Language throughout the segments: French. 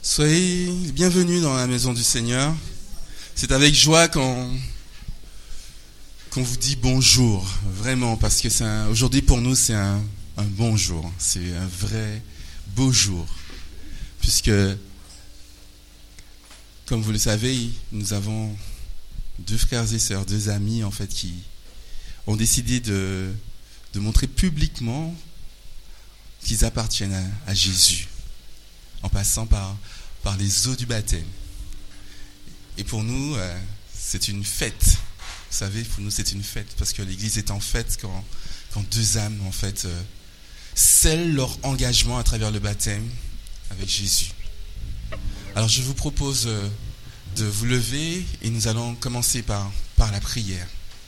Soyez bienvenus dans la maison du Seigneur. C'est avec joie qu'on vous dit bonjour, vraiment, parce que aujourd'hui pour nous c'est un bon jour, c'est un vrai beau jour, puisque, comme vous le savez, nous avons deux frères et sœurs, deux amis en fait, qui ont décidé de montrer publiquement qu'ils appartiennent à Jésus, en passant par les eaux du baptême. Et pour nous, c'est une fête. Vous savez, pour nous, c'est une fête, parce que l'Église est en fête quand deux âmes, en fait, scellent leur engagement à travers le baptême avec Jésus. Alors, je vous propose de vous lever et nous allons commencer par la prière.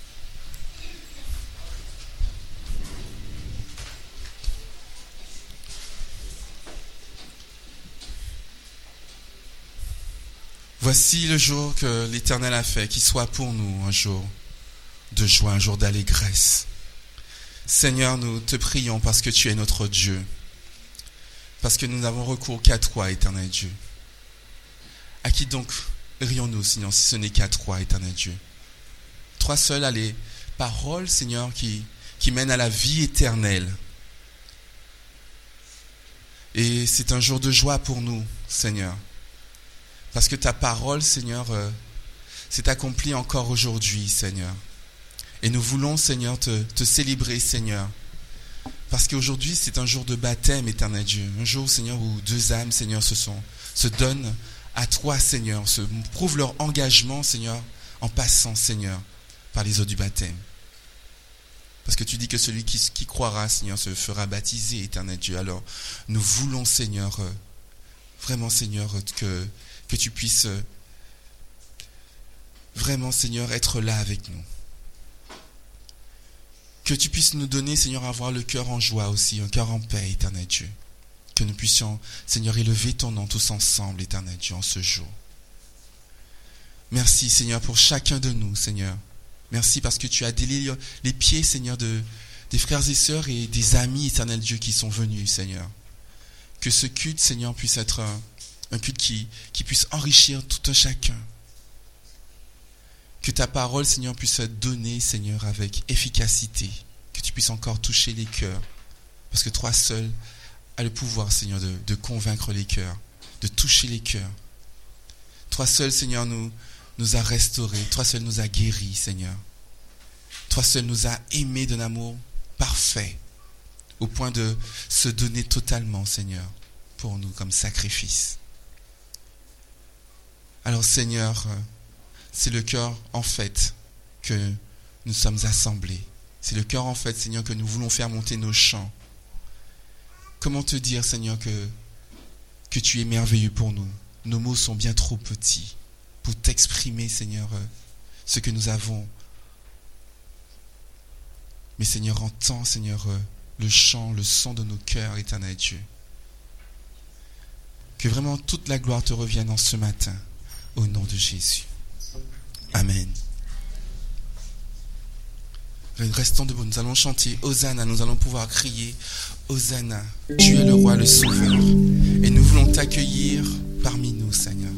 Voici le jour que l'Éternel a fait, qu'il soit pour nous un jour de joie, un jour d'allégresse. Seigneur, nous te prions parce que tu es notre Dieu, parce que nous n'avons recours qu'à toi, Éternel Dieu. À qui donc irions-nous, Seigneur, si ce n'est qu'à toi, Éternel Dieu? Toi seul as les paroles, Seigneur, qui mènent à la vie éternelle. Et c'est un jour de joie pour nous, Seigneur. Parce que ta parole, Seigneur, s'est accomplie encore aujourd'hui, Seigneur. Et nous voulons, Seigneur, te célébrer, Seigneur. Parce qu'aujourd'hui, c'est un jour de baptême, Éternel Dieu. Un jour, Seigneur, où deux âmes, Seigneur, se donnent à toi, Seigneur. Se prouvent leur engagement, Seigneur, en passant, Seigneur, par les eaux du baptême. Parce que tu dis que celui qui croira, Seigneur, se fera baptiser, Éternel Dieu. Alors, nous voulons, Seigneur, vraiment, Seigneur, que tu puisses vraiment, Seigneur, être là avec nous. Que tu puisses nous donner, Seigneur, avoir le cœur en joie aussi, un cœur en paix, Éternel Dieu. Que nous puissions, Seigneur, élever ton nom tous ensemble, Éternel Dieu, en ce jour. Merci, Seigneur, pour chacun de nous, Seigneur. Merci parce que tu as délié les pieds, Seigneur, des frères et sœurs et des amis, Éternel Dieu, qui sont venus, Seigneur. Que ce culte, Seigneur, puisse être un culte qui puisse enrichir tout un chacun. Que ta parole, Seigneur, puisse être donnée, Seigneur, avec efficacité. Que tu puisses encore toucher les cœurs. Parce que toi seul as le pouvoir, Seigneur, de convaincre les cœurs, de toucher les cœurs. Toi seul, Seigneur, nous a restaurés. Toi seul nous a guéris, Seigneur. Toi seul nous a aimés d'un amour parfait, au point de se donner totalement, Seigneur, pour nous comme sacrifice. Alors, Seigneur, c'est le cœur, en fait, que nous sommes assemblés. C'est le cœur, en fait, Seigneur, que nous voulons faire monter nos chants. Comment te dire, Seigneur, que tu es merveilleux pour nous? Nos mots sont bien trop petits pour t'exprimer, Seigneur, ce que nous avons. Mais, Seigneur, entends, Seigneur, le chant, le son de nos cœurs, Éternel Dieu. Que vraiment toute la gloire te revienne en ce matin. Au nom de Jésus. Amen. Restons debout, nous allons chanter Hosanna, nous allons pouvoir crier Hosanna, tu es le roi, le sauveur. Et nous voulons t'accueillir parmi nous, Seigneur.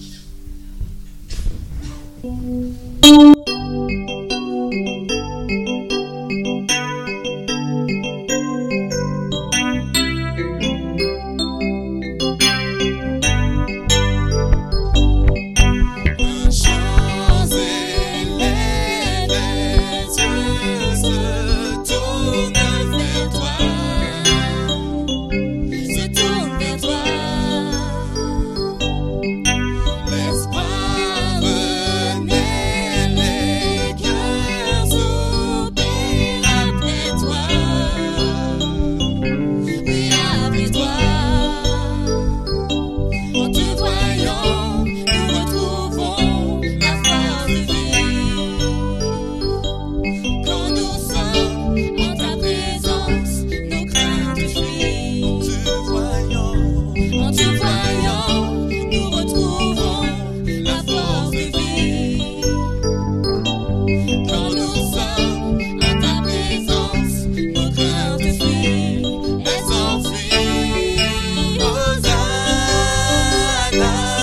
Hosanna.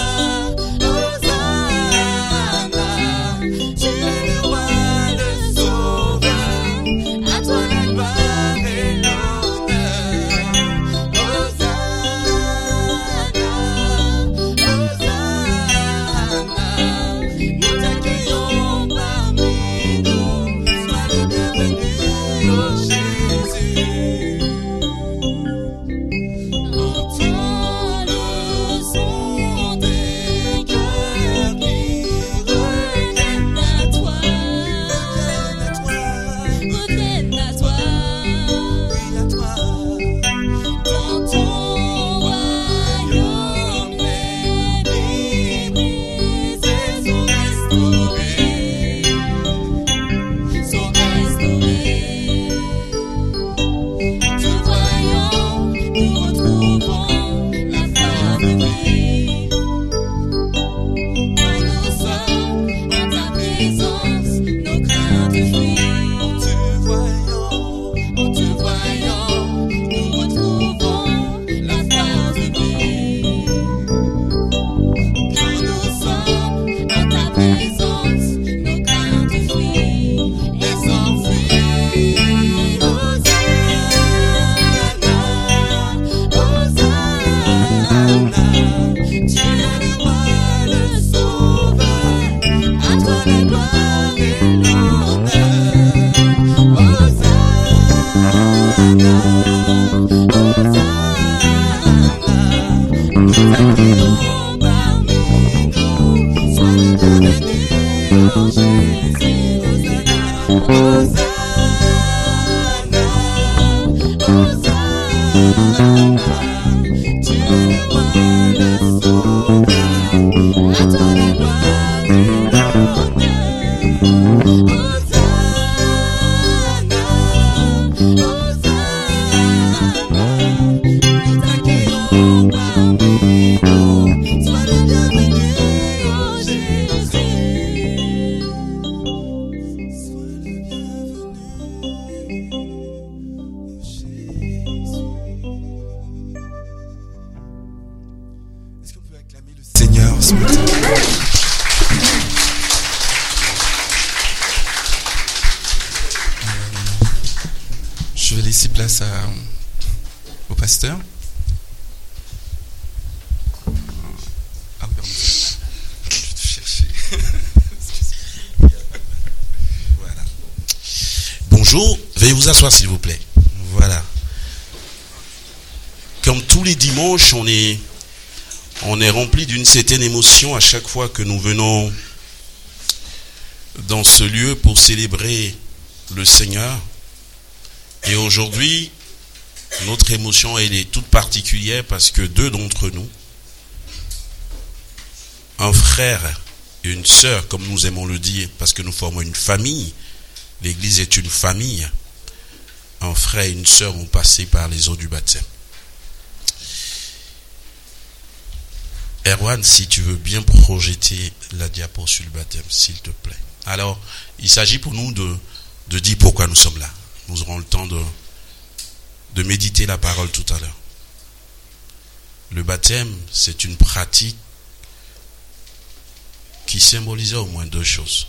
Je vais laisser place au pasteur. Ah, pardon. Je vais te chercher. Voilà. Bonjour, veuillez vous asseoir s'il vous plaît. Voilà. Comme tous les dimanches, on est rempli d'une certaine émotion à chaque fois que nous venons dans ce lieu pour célébrer le Seigneur. Et aujourd'hui, notre émotion elle est toute particulière parce que deux d'entre nous, un frère et une sœur, comme nous aimons le dire, parce que nous formons une famille, l'Église est une famille, un frère et une sœur ont passé par les eaux du baptême. Erwan, si tu veux bien projeter la diapo sur le baptême, s'il te plaît. Alors, il s'agit pour nous de dire pourquoi nous sommes là. Nous aurons le temps de méditer la parole tout à l'heure. Le baptême, c'est une pratique qui symbolisait au moins deux choses.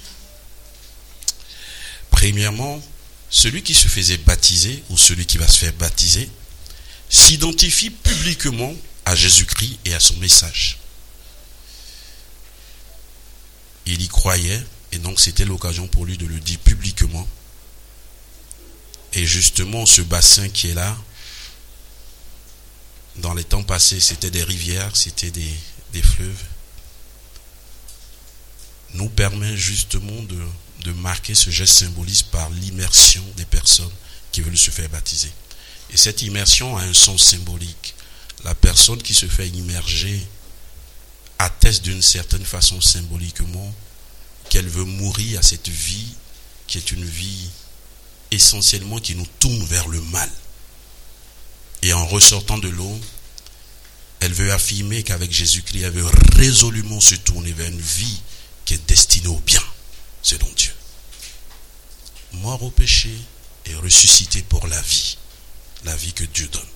Premièrement, celui qui se faisait baptiser ou celui qui va se faire baptiser s'identifie publiquement à Jésus-Christ et à son message. Il y croyait et donc c'était l'occasion pour lui de le dire publiquement. Et justement, ce bassin qui est là, dans les temps passés, c'était des rivières, c'était des fleuves, nous permet justement de marquer ce geste symboliste par l'immersion des personnes qui veulent se faire baptiser. Et cette immersion a un sens symbolique. La personne qui se fait immerger atteste d'une certaine façon symboliquement qu'elle veut mourir à cette vie qui est une vie essentiellement qui nous tourne vers le mal. Et en ressortant de l'eau, elle veut affirmer qu'avec Jésus-Christ, elle veut résolument se tourner vers une vie qui est destinée au bien, selon Dieu. Mort au péché et ressuscité pour la vie que Dieu donne.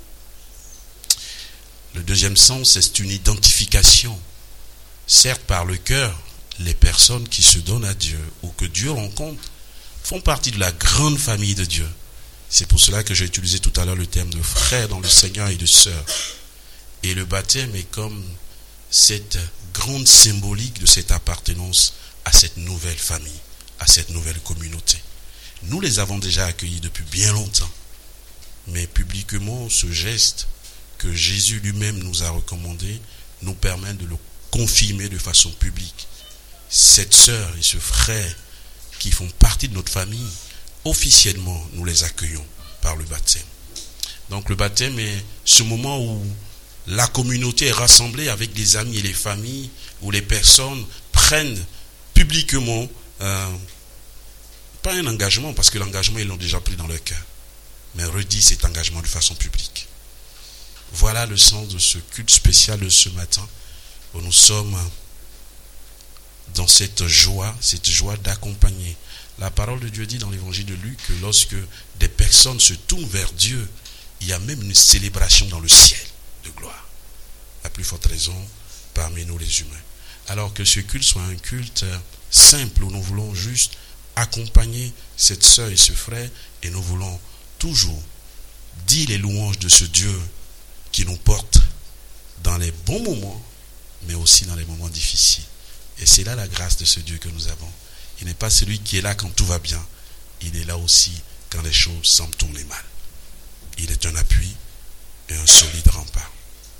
Le deuxième sens, c'est une identification. Certes, par le cœur, les personnes qui se donnent à Dieu ou que Dieu rencontre font partie de la grande famille de Dieu. C'est pour cela que j'ai utilisé tout à l'heure le terme de frère dans le Seigneur et de sœur. Et le baptême est comme cette grande symbolique de cette appartenance à cette nouvelle famille, à cette nouvelle communauté. Nous les avons déjà accueillis depuis bien longtemps. Mais publiquement, ce geste que Jésus lui-même nous a recommandé nous permet de le confirmer de façon publique. Cette sœur et ce frère qui font partie de notre famille, officiellement, nous les accueillons par le baptême. Donc le baptême est ce moment où la communauté est rassemblée avec les amis et les familles, où les personnes prennent publiquement, pas un engagement, parce que l'engagement, ils l'ont déjà pris dans leur cœur, mais redit cet engagement de façon publique. Voilà le sens de ce culte spécial de ce matin, où nous sommes dans cette joie d'accompagner. La parole de Dieu dit dans l'évangile de Luc que lorsque des personnes se tournent vers Dieu, il y a même une célébration dans le ciel de gloire. La plus forte raison parmi nous les humains. Alors que ce culte soit un culte simple où nous voulons juste accompagner cette sœur et ce frère et nous voulons toujours dire les louanges de ce Dieu qui nous porte dans les bons moments mais aussi dans les moments difficiles. Et c'est là la grâce de ce Dieu que nous avons. Il n'est pas celui qui est là quand tout va bien. Il est là aussi quand les choses semblent tourner mal. Il est un appui et un solide rempart.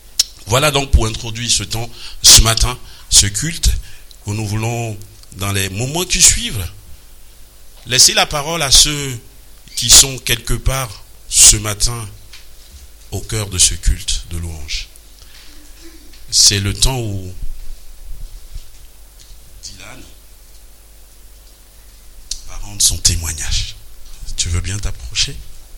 Voilà donc pour introduire ce matin, ce culte, où nous voulons, dans les moments qui suivent, laisser la parole à ceux qui sont quelque part ce matin au cœur de ce culte de louange. C'est le temps où Dylan va rendre son témoignage. Tu veux bien t'approcher?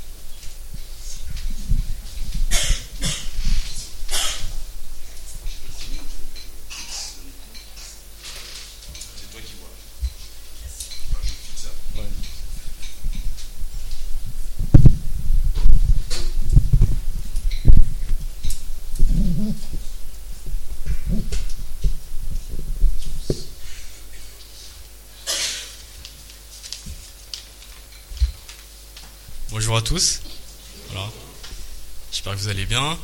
Bonjour à tous. Voilà. J'espère que vous allez bien.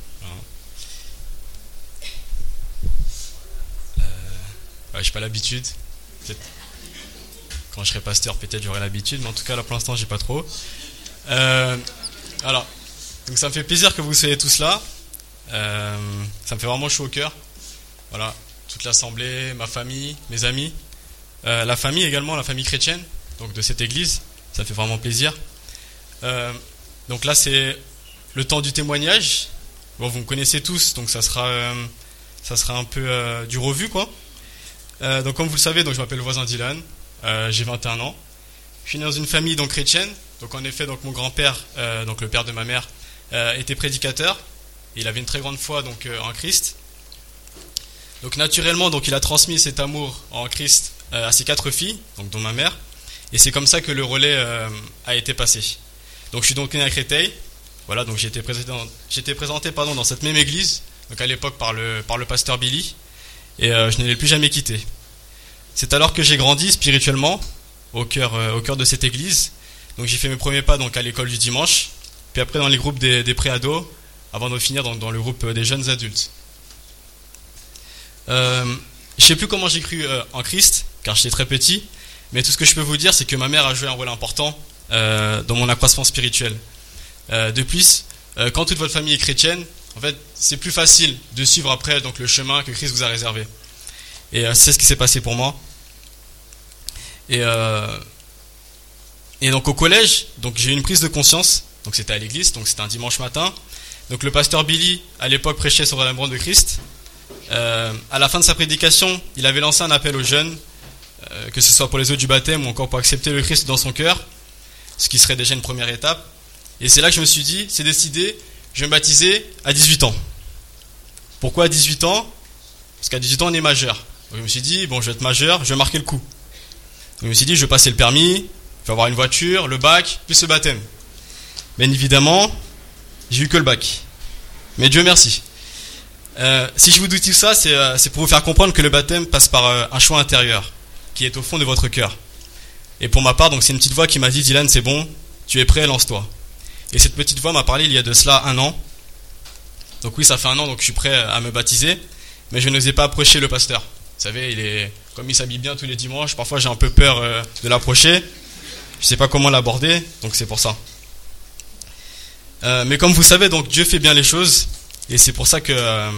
Voilà. J'ai pas l'habitude. Peut-être quand je serai pasteur, peut-être j'aurai l'habitude, mais en tout cas là pour l'instant j'ai pas trop. Alors, donc ça me fait plaisir que vous soyez tous là. Ça me fait vraiment chaud au cœur. Voilà, toute l'assemblée, ma famille, mes amis, la famille également, la famille chrétienne, donc de cette église. Ça me fait vraiment plaisir. Donc là c'est le temps du témoignage. Bon, vous me connaissez tous, donc ça sera un peu du revu quoi. Donc comme vous le savez, donc je m'appelle le voisin Dylan, j'ai 21 ans. Je suis né dans une famille donc chrétienne. Donc en effet, donc mon grand-père, donc le père de ma mère, était prédicateur. Et il avait une très grande foi donc en Christ. Donc naturellement, donc il a transmis cet amour en Christ à ses 4 filles, donc dont ma mère. Et c'est comme ça que le relais a été passé. Donc je suis donc né à Créteil. Voilà, donc j'ai été présenté dans cette même église, donc à l'époque par le pasteur Billy, et je ne l'ai plus jamais quitté. C'est alors que j'ai grandi spirituellement au cœur de cette église. Donc j'ai fait mes premiers pas donc à l'école du dimanche, puis après dans les groupes des pré-ados, avant de finir dans le groupe des jeunes adultes. Je sais plus comment j'ai cru en Christ, car j'étais très petit, mais tout ce que je peux vous dire, c'est que ma mère a joué un rôle important dans mon accroissement spirituel. De plus, quand toute votre famille est chrétienne, en fait, c'est plus facile de suivre après donc le chemin que Christ vous a réservé. Et c'est ce qui s'est passé pour moi. Et donc au collège, donc j'ai eu une prise de conscience. Donc c'était à l'église, donc c'était un dimanche matin. Donc le pasteur Billy, à l'époque, prêchait sur l'amour de Christ. À la fin de sa prédication, il avait lancé un appel aux jeunes, que ce soit pour les eaux du baptême ou encore pour accepter le Christ dans son cœur, ce qui serait déjà une première étape. Et c'est là que je me suis dit, c'est décidé, je vais me baptiser à 18 ans. Pourquoi à 18 ans? Parce qu'à 18 ans, on est majeur. Donc je me suis dit, bon, je vais être majeur, je vais marquer le coup. Donc je me suis dit, je vais passer le permis, je vais avoir une voiture, le bac, plus le baptême. Bien évidemment, j'ai eu que le bac. Mais Dieu merci. Si je vous dis tout ça, c'est pour vous faire comprendre que le baptême passe par un choix intérieur, qui est au fond de votre cœur. Et pour ma part, donc c'est une petite voix qui m'a dit, Dylan, c'est bon, tu es prêt, lance-toi. Et cette petite voix m'a parlé il y a de cela 1 an. Donc oui, ça fait 1 an, donc je suis prêt à me baptiser, mais je n'osais pas approcher le pasteur. Vous savez, comme il s'habille bien tous les dimanches, parfois j'ai un peu peur de l'approcher. Je ne sais pas comment l'aborder, donc c'est pour ça. Mais comme vous savez, donc Dieu fait bien les choses, et c'est pour ça et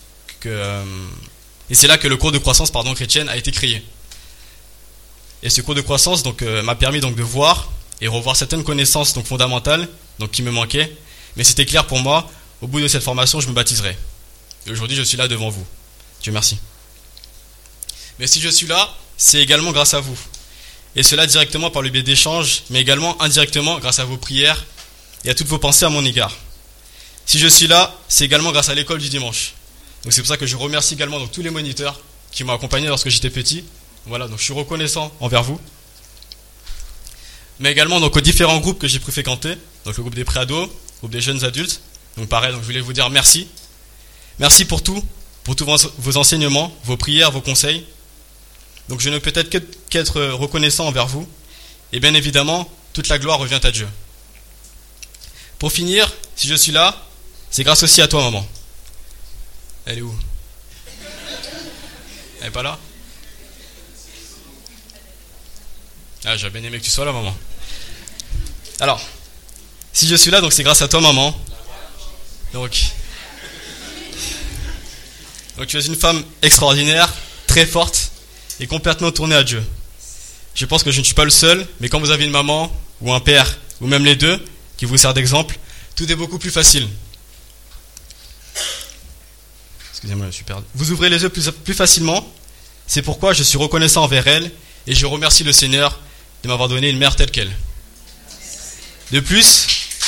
c'est là que le cours de croissance chrétienne a été créé. Et ce cours de croissance donc m'a permis donc de voir et revoir certaines connaissances donc fondamentales donc qui me manquaient, mais c'était clair pour moi. Au bout de cette formation, je me baptiserai. Et aujourd'hui, je suis là devant vous. Dieu merci. Mais si je suis là, c'est également grâce à vous. Et cela directement par le biais d'échanges, mais également indirectement grâce à vos prières et à toutes vos pensées à mon égard. Si je suis là, c'est également grâce à l'école du dimanche. Donc c'est pour ça que je remercie également donc tous les moniteurs qui m'ont accompagné lorsque j'étais petit. Voilà, donc je suis reconnaissant envers vous. Mais également donc aux différents groupes que j'ai pu fréquenter, donc le groupe des pré-ados, le groupe des jeunes adultes. Donc pareil, donc je voulais vous dire merci. Merci pour tous vos enseignements, vos prières, vos conseils. Donc je ne peux être qu'être reconnaissant envers vous. Et bien évidemment, toute la gloire revient à Dieu. Pour finir, si je suis là, c'est grâce aussi à toi, maman. Elle est où? Elle n'est pas là? Ah, j'aurais bien aimé que tu sois là, maman. Alors, si je suis là, donc c'est grâce à toi, maman. Donc, Donc tu es une femme extraordinaire, très forte et complètement tournée à Dieu. Je pense que je ne suis pas le seul, mais quand vous avez une maman ou un père, ou même les deux, qui vous sert d'exemple, tout est beaucoup plus facile. Excusez-moi, je suis perdu. Vous ouvrez les yeux plus facilement. C'est pourquoi je suis reconnaissant envers elle et je remercie le Seigneur de m'avoir donné une mère telle qu'elle. De plus,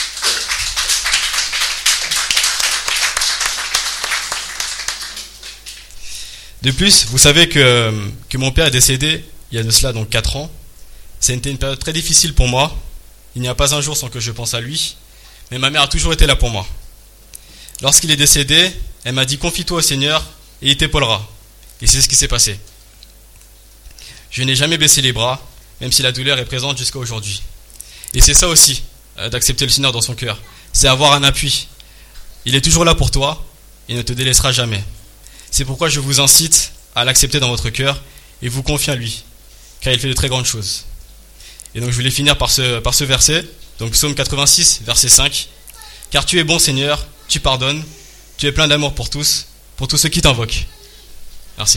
vous savez que mon père est décédé il y a de cela donc 4 ans. Ça a été une période très difficile pour moi. Il n'y a pas un jour sans que je pense à lui. Mais ma mère a toujours été là pour moi. Lorsqu'il est décédé, elle m'a dit « Confie-toi au Seigneur et il t'épaulera ». Et c'est ce qui s'est passé. Je n'ai jamais baissé les bras, même si la douleur est présente jusqu'à aujourd'hui. Et c'est ça aussi, d'accepter le Seigneur dans son cœur. C'est avoir un appui. Il est toujours là pour toi et ne te délaissera jamais. C'est pourquoi je vous incite à l'accepter dans votre cœur et vous confier à lui, car il fait de très grandes choses. Et donc je voulais finir par ce verset, donc Psaume 86, verset 5. « Car tu es bon Seigneur, tu pardonnes, tu es plein d'amour pour tous ceux qui t'invoquent. » Merci.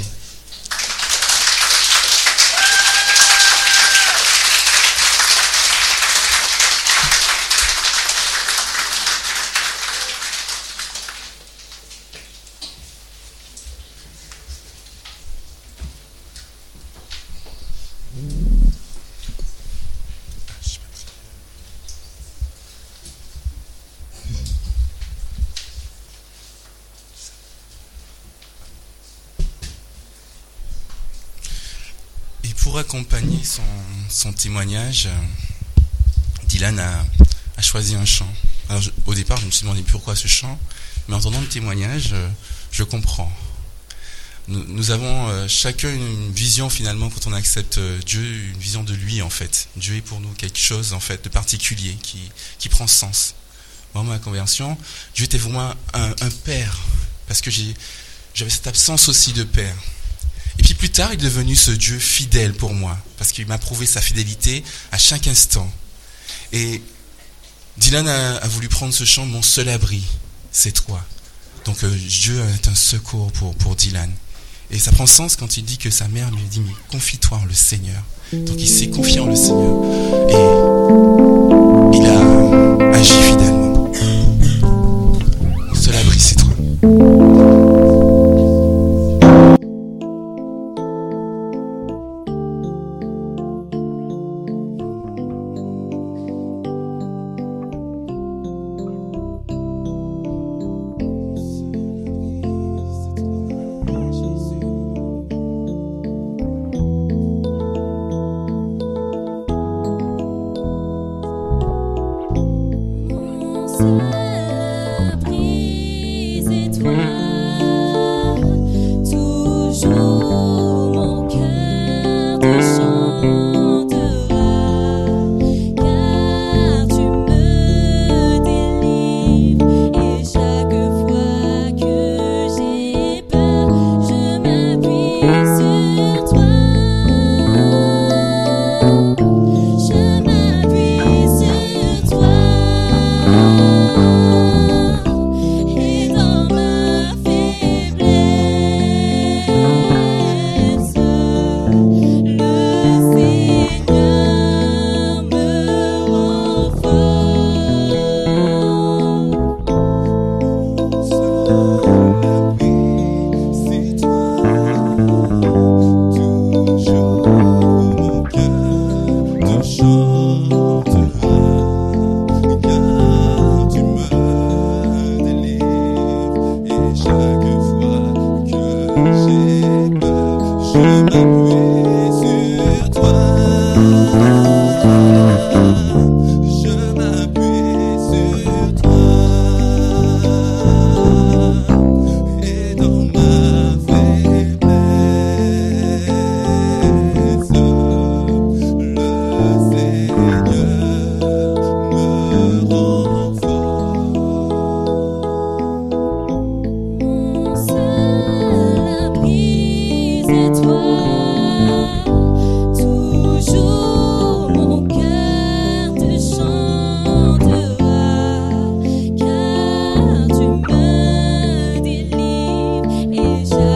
Pour accompagner son témoignage, Dylan a choisi un chant. Alors, au départ, je me suis demandé pourquoi ce chant, mais en entendant le témoignage, je comprends. Nous avons chacun une vision finalement quand on accepte Dieu, une vision de lui en fait. Dieu est pour nous quelque chose en fait de particulier qui prend sens. Moi, ma conversion, Dieu était pour moi un père, parce que j'avais cette absence aussi de père. Et puis plus tard, il est devenu ce Dieu fidèle pour moi, parce qu'il m'a prouvé sa fidélité à chaque instant. Et Dylan a voulu prendre ce chant, mon seul abri, c'est toi. Donc Dieu est un secours pour Dylan. Et ça prend sens quand il dit que sa mère lui a dit, mais confie-toi en le Seigneur. Donc il s'est confié en le Seigneur. Et il a agi fidèlement. Mon seul abri, c'est toi. Car tu me délivres et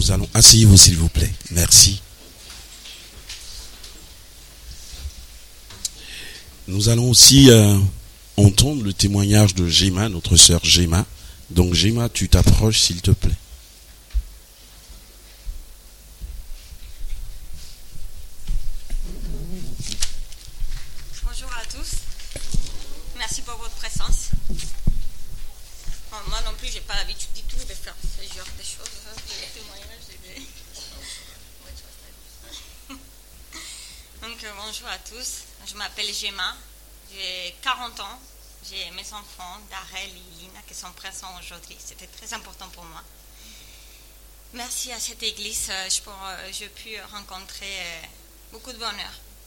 Nous allons... Asseyez-vous s'il vous plaît. Merci. Nous allons aussi entendre le témoignage de Gemma, notre sœur Gemma. Donc Gemma, tu t'approches s'il te plaît. Bonjour à tous. Merci pour votre présence. Bon, moi non plus, j'ai pas l'habitude du tout de faire ce genre de choses. Des témoignages, Donc bonjour à tous. Je m'appelle Gemma. J'ai 40 ans. J'ai mes enfants, Darel et Lina, qui sont présents aujourd'hui. C'était très important pour moi. Merci à cette église, j'ai pu rencontrer beaucoup de bonheur.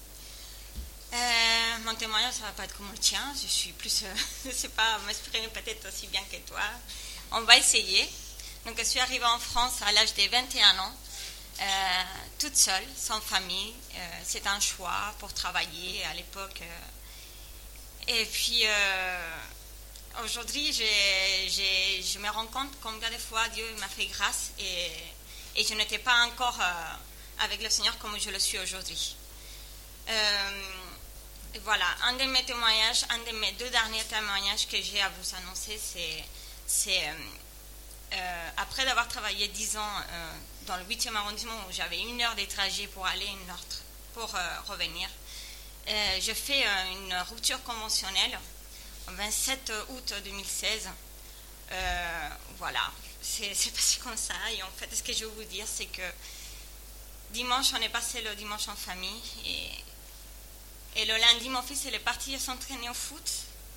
Mon témoignage, ça ne va pas être comme le tien. Je suis plus, je ne sais pas m'exprimer peut-être aussi bien que toi. On va essayer. Donc, je suis arrivée en France à l'âge de 21 ans, toute seule, sans famille. C'est un choix pour travailler à l'époque. Et puis, aujourd'hui, je me rends compte combien de fois Dieu m'a fait grâce et je n'étais pas encore avec le Seigneur comme je le suis aujourd'hui. Voilà, un de mes témoignages, un de mes 2 derniers témoignages que j'ai à vous annoncer, c'est après d'avoir travaillé 10 ans dans le 8e arrondissement où j'avais 1 heure de trajet pour aller pour revenir. Je fais une rupture conventionnelle le 27 août 2016. Voilà, c'est passé comme ça. Et en fait, ce que je veux vous dire, c'est que dimanche, on est passé le dimanche en famille. Et le lundi, mon fils il est parti s'entraîner au foot.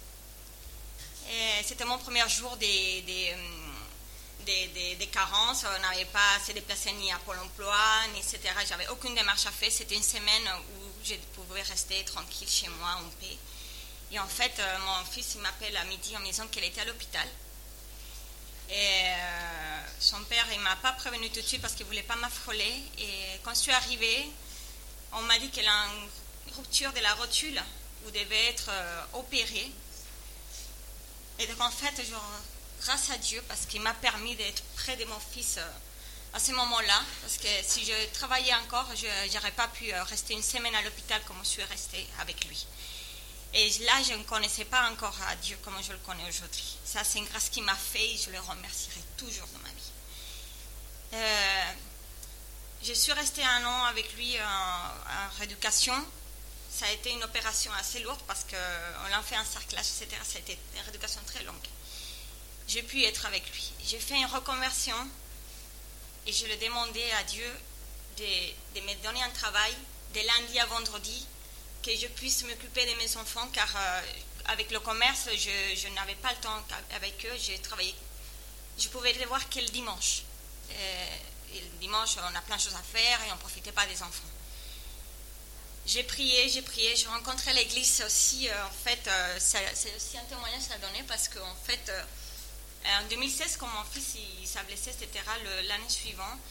Et c'était mon premier jour des carences. On n'avait pas à se déplacer ni à Pôle emploi, ni etc. J'avais aucune démarche à faire. C'était une semaine où je pouvais rester tranquille chez moi en paix. Et en fait, mon fils il m'appelle à midi en me disant qu'il était à l'hôpital. Et son père, il ne m'a pas prévenu tout de suite parce qu'il ne voulait pas m'affoler. Et quand je suis arrivée, on m'a dit qu'il a une rupture de la rotule où devait être opéré. Et donc en fait, grâce à Dieu, parce qu'il m'a permis d'être près de mon fils à ce moment-là, parce que si je travaillais encore, je n'aurais pas pu rester une semaine à l'hôpital comme je suis restée avec lui. Et là, je ne connaissais pas encore à Dieu comme je le connais aujourd'hui. Ça, c'est une grâce qu'il m'a fait et je le remercierai toujours dans ma vie. Je suis restée 1 an avec lui en rééducation. Ça a été une opération assez lourde parce qu'on l'a fait un cerclage, etc. Ça a été une rééducation très longue. J'ai pu être avec lui. J'ai fait une reconversion et je lui ai demandé à Dieu de me donner un travail de lundi à vendredi, que je puisse m'occuper de mes enfants, car avec le commerce, je n'avais pas le temps avec eux. J'ai travaillé. Je pouvais les voir que le dimanche. Et le dimanche, on a plein de choses à faire et on ne profitait pas des enfants. J'ai prié, j'ai rencontré l'église aussi. En fait, c'est aussi un témoignage à donner parce qu'en fait, en 2016, quand mon fils s'est blessé, etc., l'année suivante,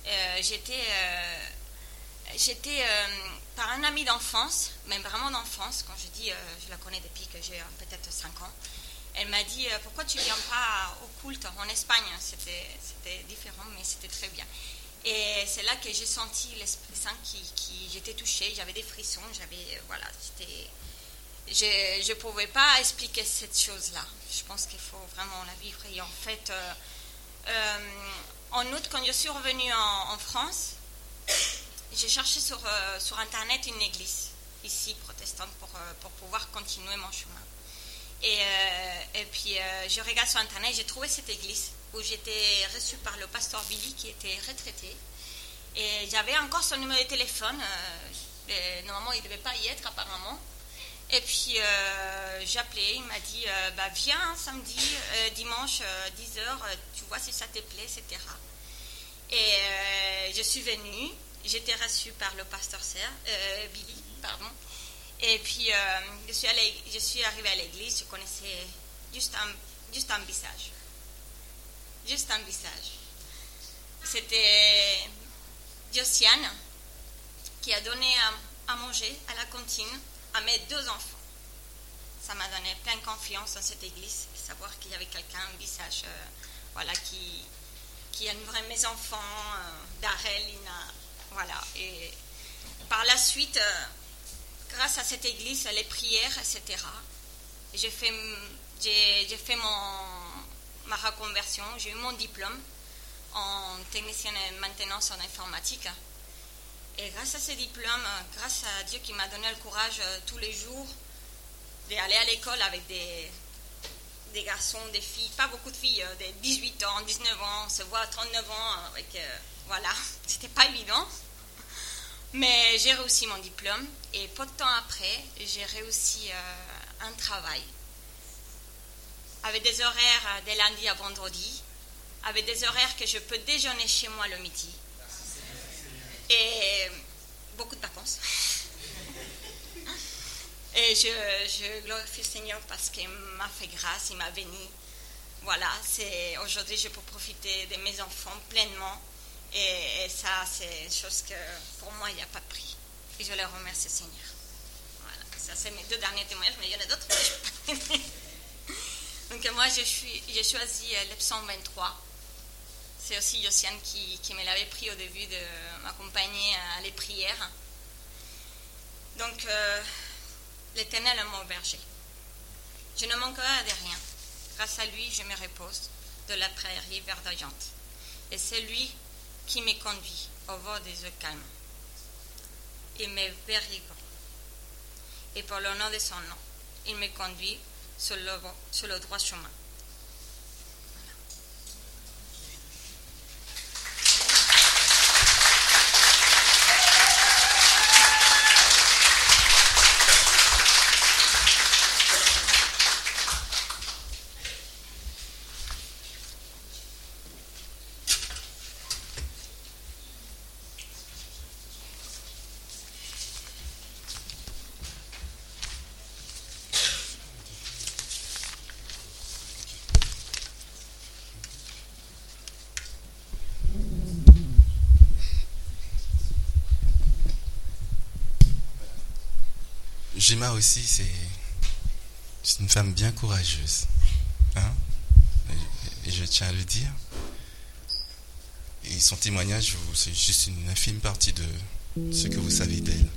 j'étais par un ami d'enfance, mais vraiment d'enfance, quand je dis, je la connais depuis que j'ai peut-être 5 ans. Elle m'a dit, pourquoi tu ne viens pas au culte en Espagne? C'était différent, mais c'était très bien. Et c'est là que j'ai senti l'Esprit Saint qui j'étais touchée, j'avais des frissons, voilà, je ne pouvais pas expliquer cette chose-là. Je pense qu'il faut vraiment la vivre. Et en fait, en août, quand je suis revenue en France, j'ai cherché sur Internet une église, ici, protestante, pour pouvoir continuer mon chemin. Et puis, je regarde sur Internet, j'ai trouvé cette église où j'étais reçue par le pasteur Billy, qui était retraité. Et j'avais encore son numéro de téléphone. Normalement, il ne devait pas y être, apparemment. Et puis, j'ai appelé, il m'a dit, viens samedi, dimanche, 10h, tu vois si ça te plaît, etc. Et je suis venue. J'étais reçue par le pasteur Billy, pardon. Et puis, je suis arrivée à l'église, je connaissais juste un visage. Juste un visage. C'était Josiane qui a donné à manger à la cantine à mes 2 enfants. Ça m'a donné plein de confiance dans cette église, savoir qu'il y avait quelqu'un, un visage, voilà, qui qui aimerait mes enfants, Darel, Lina, voilà. Et par la suite, grâce à cette église, les prières, etc., j'ai fait ma reconversion, j'ai eu mon diplôme en technicienne de maintenance en informatique. Et grâce à ce diplôme, grâce à Dieu qui m'a donné le courage tous les jours d'aller à l'école avec des garçons, des filles, pas beaucoup de filles, de 18 ans, 19 ans, on se voit à 39 ans, avec, voilà, c'était pas évident. Mais j'ai réussi mon diplôme et peu de temps après, j'ai réussi un travail avec des horaires de lundi à vendredi, avec des horaires que je peux déjeuner chez moi le midi et beaucoup de vacances. Et je glorifie le Seigneur parce qu'il m'a fait grâce, il m'a béni. Voilà, aujourd'hui je peux profiter de mes enfants pleinement. Et ça, c'est une chose que pour moi, il n'y a pas de prix. Et je le remercie, Seigneur. Voilà, ça c'est mes 2 derniers témoignages, mais il y en a d'autres. Donc moi, j'ai choisi le psaume 23. C'est aussi Josiane qui me l'avait pris au début de m'accompagner à les prières. Donc, l'Éternel est mon berger. Je ne manquerai de rien. Grâce à lui, je me repose de la prairie verdoyante. Et c'est lui qui me conduit au bord des eaux calmes. Il me verrigue. Et pour le nom de son nom, il me conduit sur le droit chemin. Gemma aussi, c'est une femme bien courageuse. Hein? Et je tiens à le dire. Et son témoignage, c'est juste une infime partie de ce que vous savez d'elle.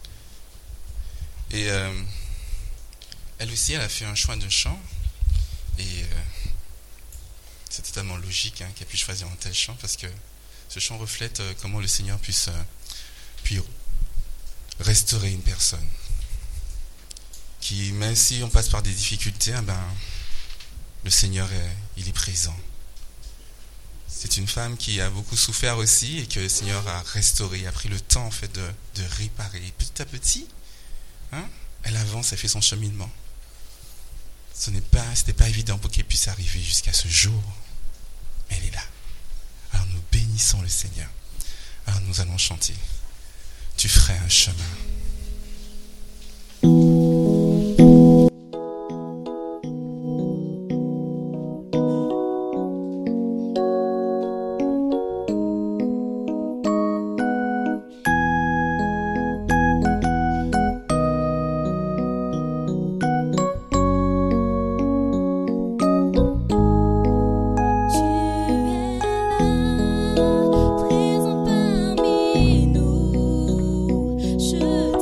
Et elle aussi, elle a fait un choix de chant. Et c'est totalement logique qu'elle puisse choisir un tel chant, parce que ce chant reflète comment le Seigneur puisse restaurer une personne. Qui, même si on passe par des difficultés, le Seigneur, il est présent. C'est une femme qui a beaucoup souffert aussi et que le Seigneur a restauré, a pris le temps en fait de réparer. Petit à petit, elle avance, elle fait son cheminement. C'était pas évident pour qu'elle puisse arriver jusqu'à ce jour, mais elle est là. Alors nous bénissons le Seigneur. Alors nous allons chanter. Tu ferais un chemin. Présent parmi nous, je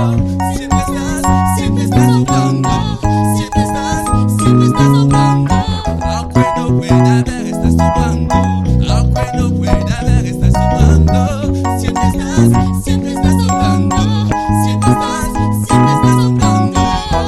siempre estás obrando, siempre estás obrando. Aunque no pueda ver, estás obrando, aunque no pueda ver, estás obrando. Siempre estás obrando, siempre estás obrando.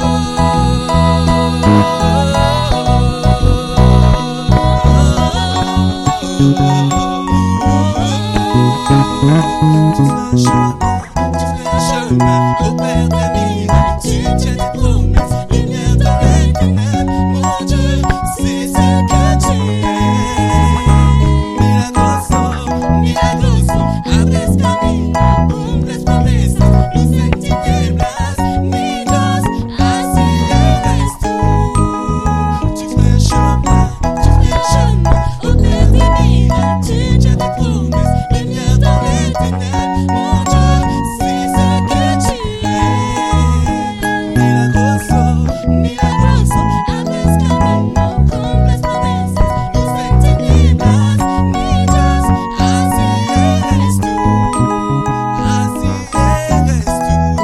Tu fais un chemin, opère des miracles, tu tiens tes promesses, lumière dans les ténèbres, mon Dieu, c'est ce que tu es. Milagroso, abres camino, cumples promesas, luz en tinieblas, mi Dios, así eres tú. Tu fais un chemin, opère des miracles, tu tiens tes promesses, lumière dans les ténèbres, mon Dieu, c'est ce que tu es. Milagroso, abres camino, cumples promesas, luz en tinieblas, mi Dios, así eres tú, así eres tú,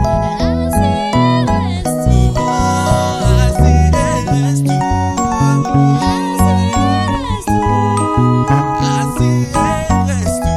así eres tú, así eres tú.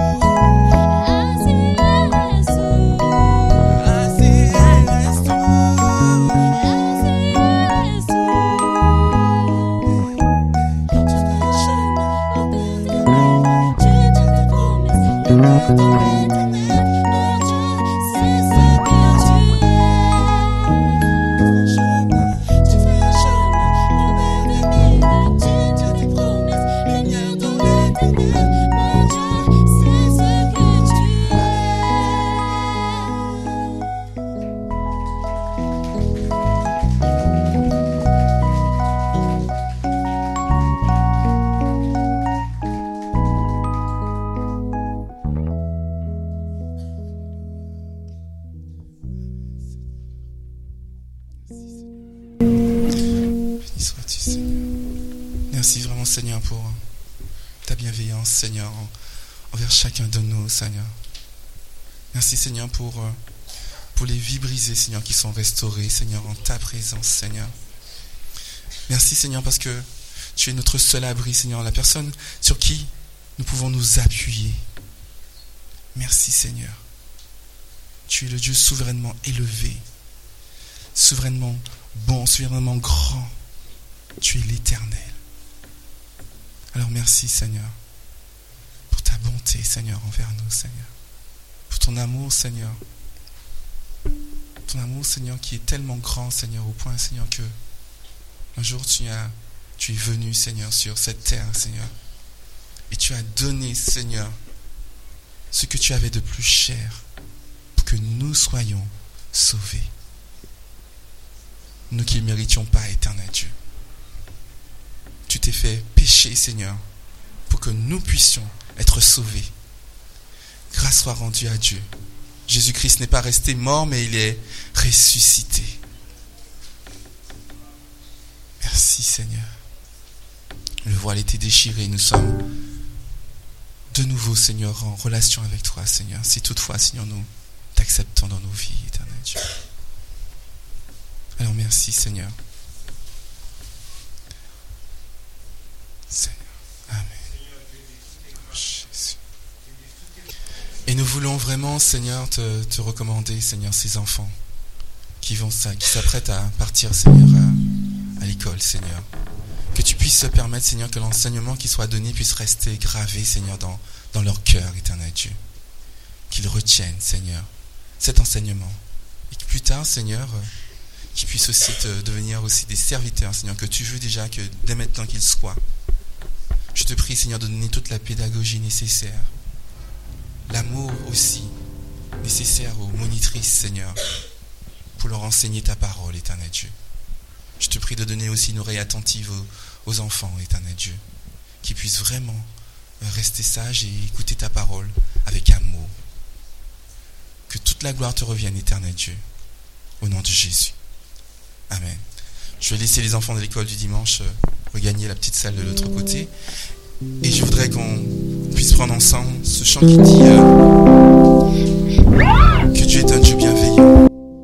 Béni sois-tu, Seigneur. Merci vraiment, Seigneur, pour ta bienveillance, Seigneur, envers chacun de nous, Seigneur. Merci, Seigneur, pour les vies brisées, Seigneur, qui sont restaurées, Seigneur, en ta présence, Seigneur. Merci, Seigneur, parce que tu es notre seul abri, Seigneur, la personne sur qui nous pouvons nous appuyer. Merci, Seigneur. Tu es le Dieu souverainement élevé, souverainement bon, souverainement grand. Tu es l'Éternel. Alors merci, Seigneur, pour ta bonté, Seigneur, envers nous, Seigneur. Pour ton amour, Seigneur. Ton amour, Seigneur, qui est tellement grand, Seigneur, au point, Seigneur, que un jour tu es venu, Seigneur, sur cette terre, Seigneur. Et tu as donné, Seigneur, ce que tu avais de plus cher pour que nous soyons sauvés. Nous qui ne méritions pas, éternel Dieu. Tu t'es fait pécher, Seigneur, pour que nous puissions être sauvés. Grâce soit rendue à Dieu. Jésus-Christ n'est pas resté mort, mais il est ressuscité. Merci, Seigneur. Le voile était déchiré. Nous sommes de nouveau, Seigneur, en relation avec toi, Seigneur. Si toutefois, Seigneur, nous t'acceptons dans nos vies, éternel Dieu. Alors merci, Seigneur. Seigneur. Amen. Jésus. Et nous voulons vraiment, Seigneur, te recommander, Seigneur, ces enfants qui s'apprêtent à partir, Seigneur, à l'école, Seigneur. Que tu puisses permettre, Seigneur, que l'enseignement qui soit donné puisse rester gravé, Seigneur, dans leur cœur, éternel Dieu. Qu'ils retiennent, Seigneur, cet enseignement. Et que plus tard, Seigneur, qu'ils puissent aussi devenir aussi des serviteurs, Seigneur, que tu veux déjà que dès maintenant qu'ils soient. Je te prie, Seigneur, de donner toute la pédagogie nécessaire. L'amour aussi nécessaire aux monitrices, Seigneur, pour leur enseigner ta parole, éternel Dieu. Je te prie de donner aussi une oreille attentive aux enfants, éternel Dieu, qui puissent vraiment rester sages et écouter ta parole avec amour. Que toute la gloire te revienne, éternel Dieu, au nom de Jésus. Amen. Je vais laisser les enfants de l'école du dimanche regagner la petite salle de l'autre côté. Et je voudrais qu'on puisse prendre ensemble ce chant qui dit que Dieu est un Dieu bienveillant.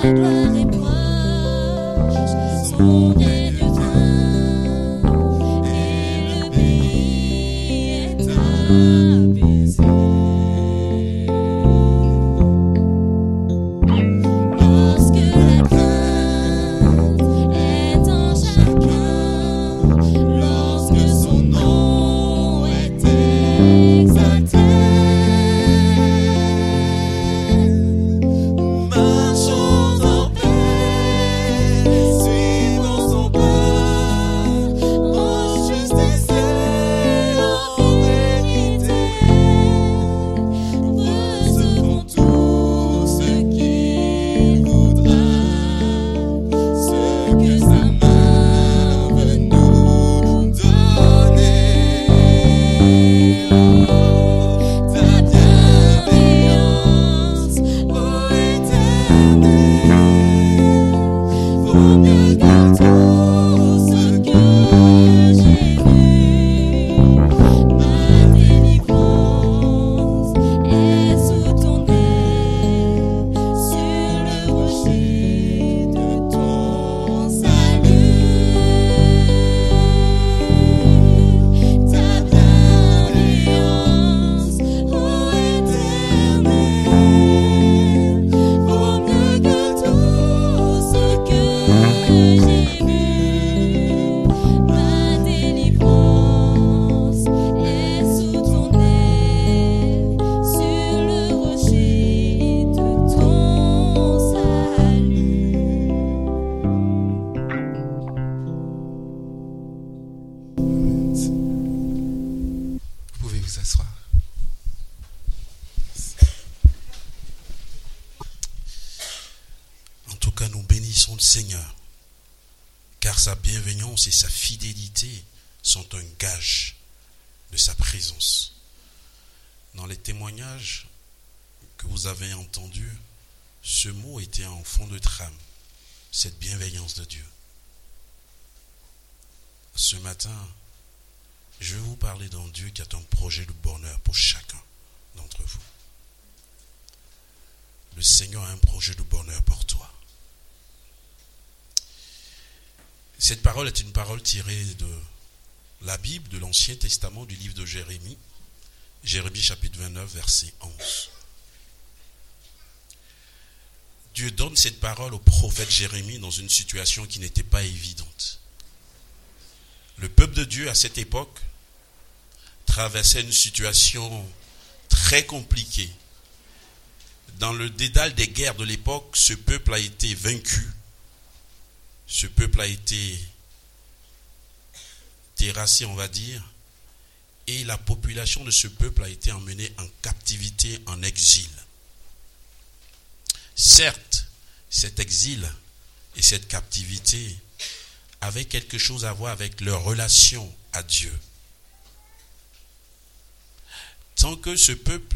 bénissons le Seigneur, car sa bienveillance et sa fidélité sont un gage de sa présence. Dans les témoignages que vous avez entendus, ce mot était en fond de trame, cette bienveillance de Dieu. Ce matin, je vais vous parler d'un Dieu qui a un projet de bonheur pour chacun d'entre vous. Le Seigneur a un projet de bonheur pour toi. Cette parole est une parole tirée de la Bible, de l'Ancien Testament, du livre de Jérémie. Jérémie chapitre 29, verset 11. Dieu donne cette parole au prophète Jérémie dans une situation qui n'était pas évidente. Le peuple de Dieu à cette époque traversait une situation très compliquée. Dans le dédale des guerres de l'époque, ce peuple a été vaincu. Ce peuple a été terrassé, on va dire. Et la population de ce peuple a été emmenée en captivité, en exil. Certes, cet exil et cette captivité avaient quelque chose à voir avec leur relation à Dieu. Tant que ce peuple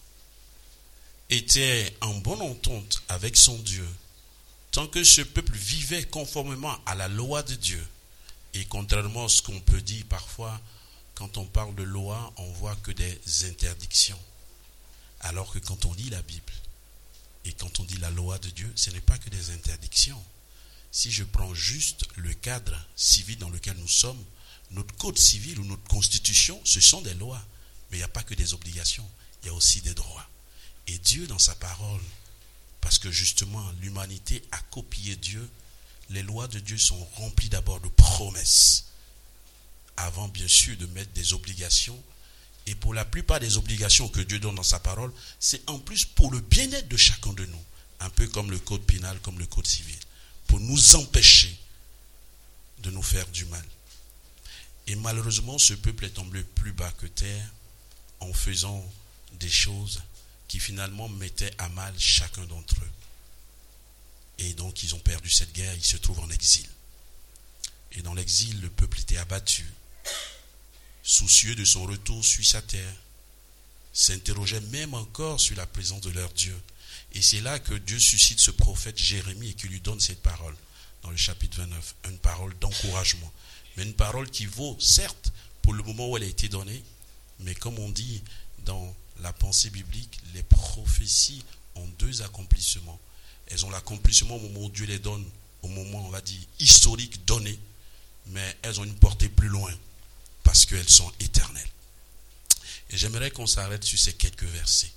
était en bonne entente avec son Dieu, tant que ce peuple vivait conformément à la loi de Dieu, et contrairement à ce qu'on peut dire parfois, quand on parle de loi, on voit que des interdictions. Alors que quand on lit la Bible, et quand on dit la loi de Dieu, ce n'est pas que des interdictions. Si je prends juste le cadre civil dans lequel nous sommes, notre code civil ou notre constitution, ce sont des lois. Mais il n'y a pas que des obligations, il y a aussi des droits. Et Dieu, dans sa parole, parce que justement l'humanité a copié Dieu, les lois de Dieu sont remplies d'abord de promesses, avant bien sûr de mettre des obligations. Et pour la plupart des obligations que Dieu donne dans sa parole, c'est en plus pour le bien-être de chacun de nous, un peu comme le code pénal, comme le code civil, pour nous empêcher de nous faire du mal. Et malheureusement, ce peuple est tombé plus bas que terre en faisant des choses qui finalement mettaient à mal chacun d'entre eux. Et donc ils ont perdu cette guerre, ils se trouvent en exil. Et dans l'exil, le peuple était abattu, soucieux de son retour sur sa terre, s'interrogeait même encore sur la présence de leur Dieu. Et c'est là que Dieu suscite ce prophète Jérémie et qui lui donne cette parole, dans le chapitre 29, une parole d'encouragement. Mais une parole qui vaut, certes, pour le moment où elle a été donnée, mais comme on dit dans la pensée biblique, les prophéties ont deux accomplissements. elles ont l'accomplissement au moment où Dieu les donne, au moment, on va dire, historique donné, mais elles ont une portée plus loin, parce qu'elles sont éternelles. Et j'aimerais qu'on s'arrête sur ces quelques versets,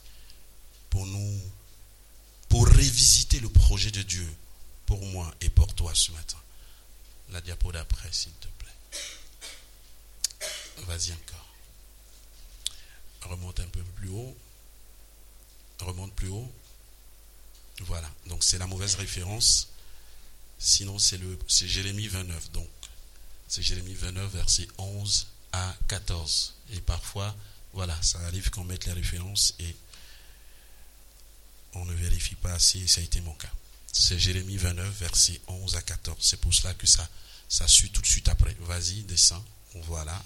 pour révisiter le projet de Dieu, pour moi et pour toi ce matin. La diapo d'après, s'il te plaît. Vas-y encore. Remonte un peu plus haut. Remonte plus haut. Voilà. Donc c'est la mauvaise référence. Sinon c'est Jérémie 29. Donc c'est Jérémie 29, versets 11 à 14. Et parfois, voilà, ça arrive qu'on mette les références et on ne vérifie pas assez. Ça a été mon cas. C'est Jérémie 29, versets 11 à 14. C'est pour cela que ça suit tout de suite après. Vas-y, descends. Voilà.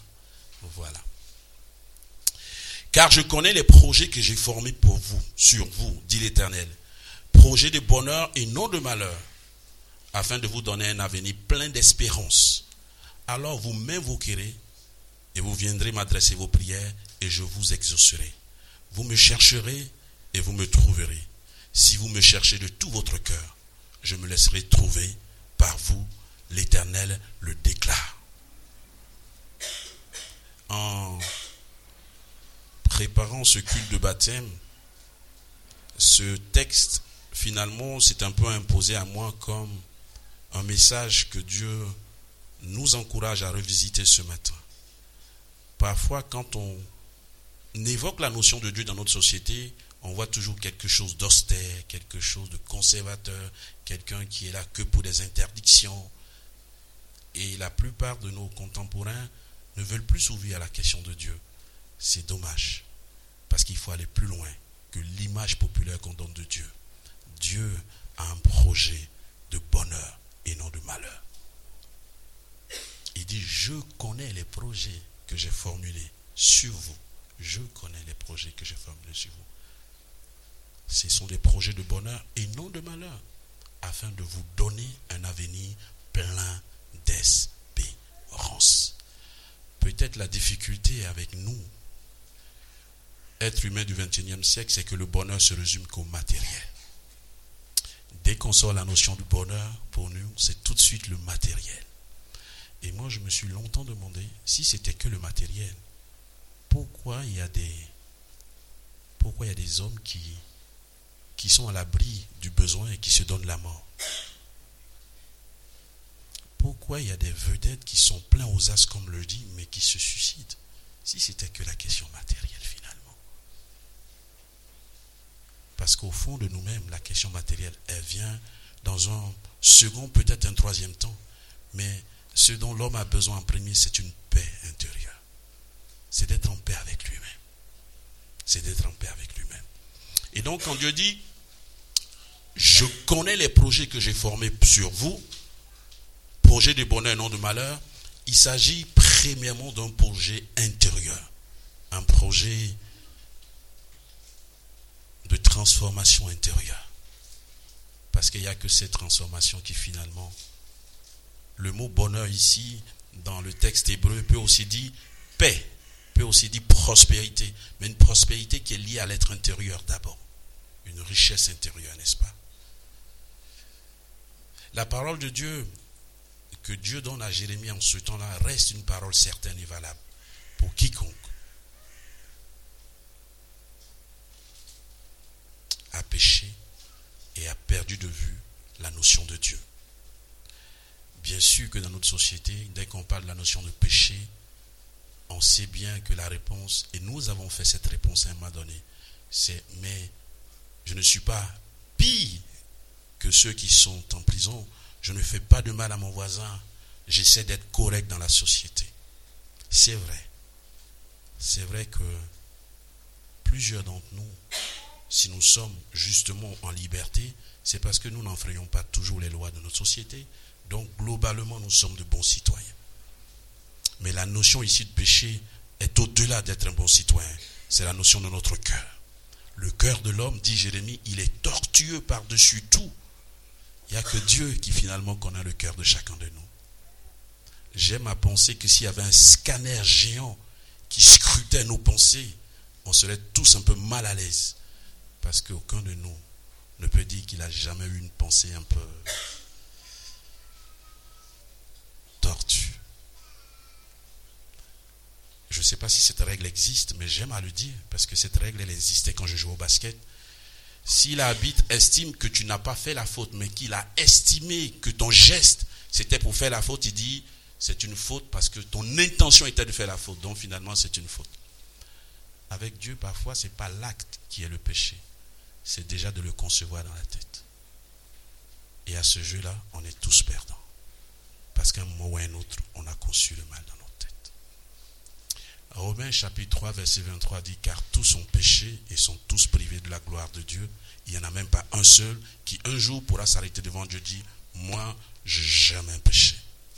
Car je connais les projets que j'ai formés pour vous, sur vous, dit l'Éternel. Projets de bonheur et non de malheur, afin de vous donner un avenir plein d'espérance. Alors vous m'invoquerez et vous viendrez m'adresser vos prières et je vous exaucerai. Vous me chercherez et vous me trouverez. Si vous me cherchez de tout votre cœur, je me laisserai trouver par vous. L'Éternel le déclare. En préparant ce culte de baptême, ce texte, finalement, s'est un peu imposé à moi comme un message que Dieu nous encourage à revisiter ce matin. Parfois, quand on évoque la notion de Dieu dans notre société, on voit toujours quelque chose d'austère, quelque chose de conservateur, quelqu'un qui est là que pour des interdictions. Et la plupart de nos contemporains ne veulent plus s'ouvrir à la question de Dieu. C'est dommage, parce qu'il faut aller plus loin que l'image populaire qu'on donne de Dieu. Dieu a un projet de bonheur et non de malheur. Il dit, je connais les projets que j'ai formulés sur vous. Je connais les projets que j'ai formulés sur vous. Ce sont des projets de bonheur et non de malheur, afin de vous donner un avenir plein d'espérance. Peut-être la difficulté avec nous, êtres humains du XXIe siècle, c'est que le bonheur se résume qu'au matériel. Dès qu'on sort la notion du bonheur, pour nous, c'est tout de suite le matériel. Et moi, je me suis longtemps demandé, si c'était que le matériel, pourquoi il y a des hommes qui sont à l'abri du besoin et qui se donnent la mort? Pourquoi il y a des vedettes qui sont pleins aux as, comme le dit, mais qui se suicident? Si c'était que la question matérielle, finalement. Parce qu'au fond de nous-mêmes, la question matérielle, elle vient dans un second, peut-être un troisième temps. Mais ce dont l'homme a besoin en premier, c'est une paix intérieure. C'est d'être en paix avec lui-même. C'est d'être en paix avec lui-même. Et donc, quand Dieu dit, je connais les projets que j'ai formés sur vous, projet de bonheur et non de malheur, il s'agit premièrement d'un projet intérieur, un projet de transformation intérieure. Parce qu'il n'y a que cette transformation qui finalement, le mot bonheur ici, dans le texte hébreu, peut aussi dire paix, peut aussi dire prospérité, mais une prospérité qui est liée à l'être intérieur d'abord, une richesse intérieure, n'est-ce pas? La parole de Dieu que Dieu donne à Jérémie en ce temps-là reste une parole certaine et valable pour quiconque a péché et a perdu de vue la notion de Dieu. Bien sûr que dans notre société, dès qu'on parle de la notion de péché, on sait bien que la réponse, et nous avons fait cette réponse à un moment donné, c'est « mais je ne suis pas pire que ceux qui sont en prison, je ne fais pas de mal à mon voisin, j'essaie d'être correct dans la société. » C'est vrai. C'est vrai que plusieurs d'entre nous, si nous sommes justement en liberté, c'est parce que nous n'enfreignons pas toujours les lois de notre société. Donc globalement, nous sommes de bons citoyens. Mais la notion ici de péché est au-delà d'être un bon citoyen. C'est la notion de notre cœur. Le cœur de l'homme, dit Jérémie, il est tortueux par-dessus tout. Il n'y a que Dieu qui finalement connaît le cœur de chacun de nous. J'aime à penser que s'il y avait un scanner géant qui scrutait nos pensées, on serait tous un peu mal à l'aise. Parce qu'aucun de nous ne peut dire qu'il n'a jamais eu une pensée un peu tortue. Je ne sais pas si cette règle existe, mais j'aime à le dire, parce que cette règle, elle existait quand je jouais au basket. Si l'arbitre estime que tu n'as pas fait la faute, mais qu'il a estimé que ton geste, c'était pour faire la faute, il dit, c'est une faute parce que ton intention était de faire la faute. Donc finalement, c'est une faute. Avec Dieu, parfois, ce n'est pas l'acte qui est le péché. C'est déjà de le concevoir dans la tête. Et à ce jeu-là, on est tous perdants. Parce qu'à un moment ou à un autre, on a conçu le mal dans notre tête. Romains chapitre 3, verset 23 dit, car tous ont péché et sont tous privés de la gloire de Dieu. Il n'y en a même pas un seul qui un jour pourra s'arrêter devant Dieu et dire, moi, je n'ai jamais péché.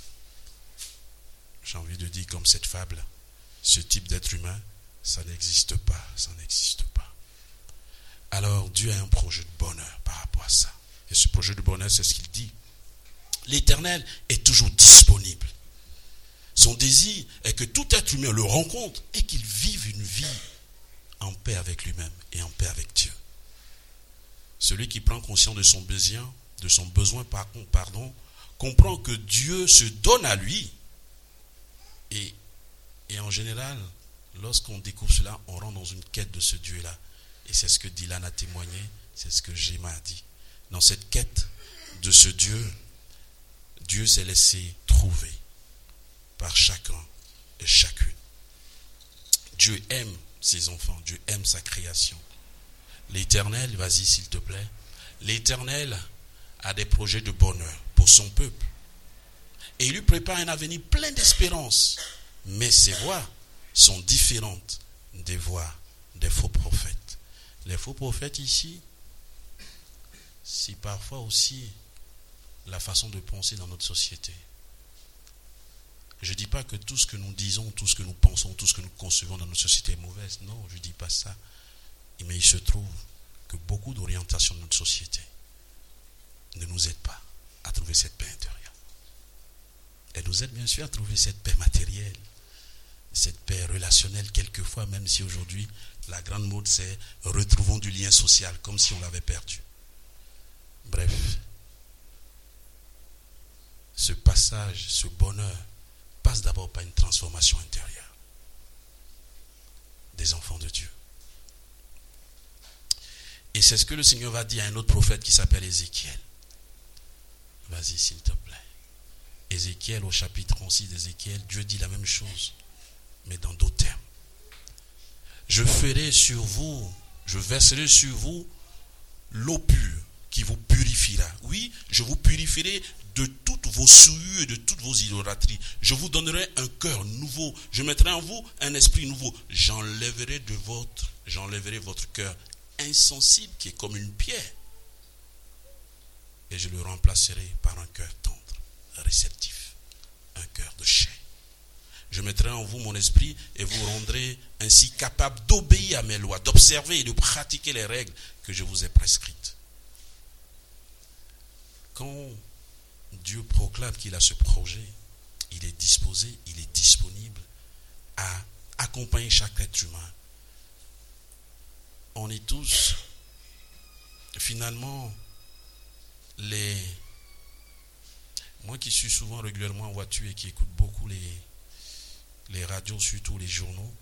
J'ai envie de dire comme cette fable, ce type d'être humain, ça n'existe pas, ça n'existe pas. Alors Dieu a un projet de bonheur par rapport à ça. Et ce projet de bonheur, c'est ce qu'il dit. L'Éternel est toujours disponible. Son désir est que tout être humain le rencontre et qu'il vive une vie en paix avec lui-même et en paix avec Dieu. Celui qui prend conscience de son besoin, comprend que Dieu se donne à lui. Et en général, lorsqu'on découvre cela, on rentre dans une quête de ce Dieu-là. Et c'est ce que Dylan a témoigné, c'est ce que Gemma a dit. Dans cette quête de ce Dieu, Dieu s'est laissé trouver par chacun et chacune. Dieu aime ses enfants, Dieu aime sa création. L'Éternel, vas-y s'il te plaît, l'Éternel a des projets de bonheur pour son peuple. Et il lui prépare un avenir plein d'espérance. Mais ses voies sont différentes des voies des faux prophètes. Les faux prophètes ici, c'est parfois aussi la façon de penser dans notre société. Je ne dis pas que tout ce que nous disons, tout ce que nous pensons, tout ce que nous concevons dans notre société est mauvais. Non, je ne dis pas ça. Mais il se trouve que beaucoup d'orientations de notre société ne nous aident pas à trouver cette paix intérieure. Elle nous aide bien sûr à trouver cette paix matérielle, cette paix relationnelle quelquefois, même si aujourd'hui la grande mode c'est retrouvons du lien social, comme si on l'avait perdu. Bref, ce passage, ce bonheur, passe d'abord par une transformation intérieure des enfants de Dieu. Et c'est ce que le Seigneur va dire à un autre prophète qui s'appelle Ézéchiel. Vas-y s'il te plaît. Ézéchiel, au chapitre 6 d'Ézéchiel, Dieu dit la même chose, mais dans d'autres termes. Je verserai sur vous l'eau pure qui vous purifiera. Oui, je vous purifierai de toutes vos souillures et de toutes vos idolâtries. Je vous donnerai un cœur nouveau. Je mettrai en vous un esprit nouveau. J'enlèverai votre cœur insensible qui est comme une pierre. Et je le remplacerai par un cœur tendre, réceptif, un cœur de chair. Je mettrai en vous mon esprit et vous rendrez ainsi capable d'obéir à mes lois, d'observer et de pratiquer les règles que je vous ai prescrites. Quand Dieu proclame qu'il a ce projet, il est disposé, il est disponible à accompagner chaque être humain. On est tous, finalement, moi qui suis souvent régulièrement en voiture et qui écoute beaucoup les radios, surtout les journaux,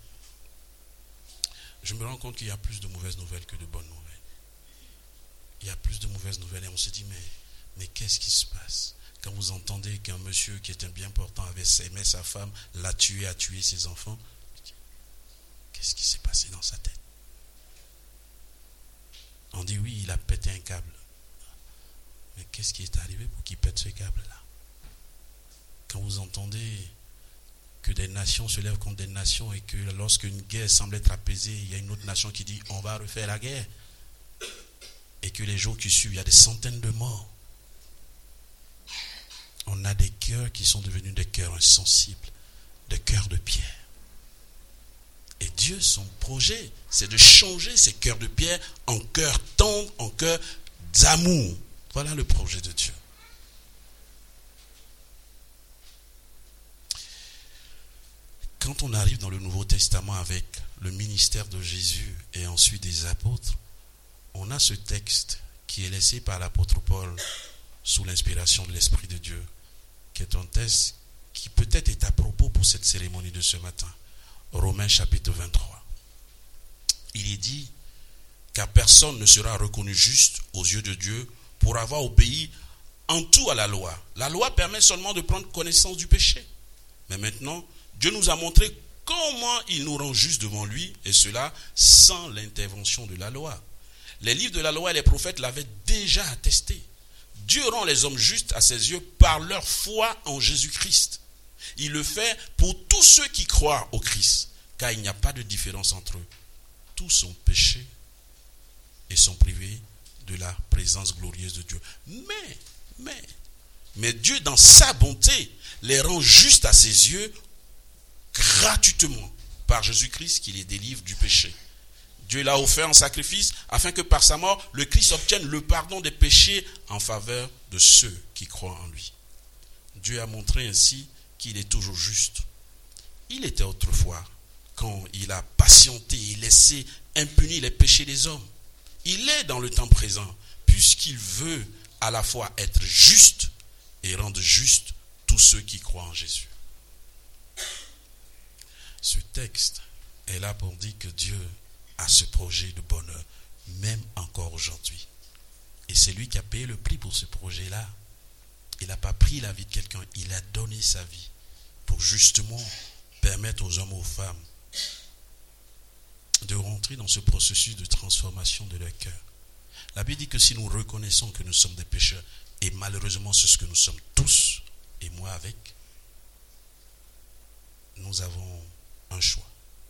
je me rends compte qu'il y a plus de mauvaises nouvelles que de bonnes nouvelles. Il y a plus de mauvaises nouvelles et on se dit, mais qu'est-ce qui se passe? Quand vous entendez qu'un monsieur qui était bien portant avait aimé sa femme, l'a tué, a tué ses enfants, qu'est-ce qui s'est passé dans sa tête? On dit oui, il a pété un câble. Mais qu'est-ce qui est arrivé pour qu'il pète ce câble-là? Quand vous entendez que des nations se lèvent contre des nations et que lorsqu'une guerre semble être apaisée, il y a une autre nation qui dit on va refaire la guerre. Et que les jours qui suivent, il y a des centaines de morts. On a des cœurs qui sont devenus des cœurs insensibles, des cœurs de pierre. Et Dieu, son projet, c'est de changer ces cœurs de pierre en cœurs tendres, en cœurs d'amour. Voilà le projet de Dieu. Quand on arrive dans le Nouveau Testament avec le ministère de Jésus et ensuite des apôtres, on a ce texte qui est laissé par l'apôtre Paul sous l'inspiration de l'Esprit de Dieu, qui est un texte qui peut-être est à propos pour cette cérémonie de ce matin. Romains chapitre 23. Il est dit, car personne ne sera reconnu juste aux yeux de Dieu pour avoir obéi en tout à la loi. La loi permet seulement de prendre connaissance du péché. Mais maintenant, Dieu nous a montré comment il nous rend justes devant lui, et cela sans l'intervention de la loi. Les livres de la loi et les prophètes l'avaient déjà attesté. Dieu rend les hommes justes à ses yeux par leur foi en Jésus-Christ. Il le fait pour tous ceux qui croient au Christ, car il n'y a pas de différence entre eux. Tous ont péché et sont privés de la présence glorieuse de Dieu. Mais Dieu, dans sa bonté, les rend justes à ses yeux gratuitement par Jésus-Christ qui les délivre du péché. Dieu l'a offert en sacrifice afin que par sa mort, le Christ obtienne le pardon des péchés en faveur de ceux qui croient en lui. Dieu a montré ainsi qu'il est toujours juste. Il était autrefois quand il a patienté et laissé impunis les péchés des hommes. Il est dans le temps présent puisqu'il veut à la fois être juste et rendre juste tous ceux qui croient en Jésus. Ce texte est là pour dire que Dieu a ce projet de bonheur, même encore aujourd'hui. Et c'est lui qui a payé le prix pour ce projet-là. Il n'a pas pris la vie de quelqu'un, il a donné sa vie pour justement permettre aux hommes et aux femmes de rentrer dans ce processus de transformation de leur cœur. La Bible dit que si nous reconnaissons que nous sommes des pécheurs, et malheureusement c'est ce que nous sommes tous, et moi avec, nous avons un choix.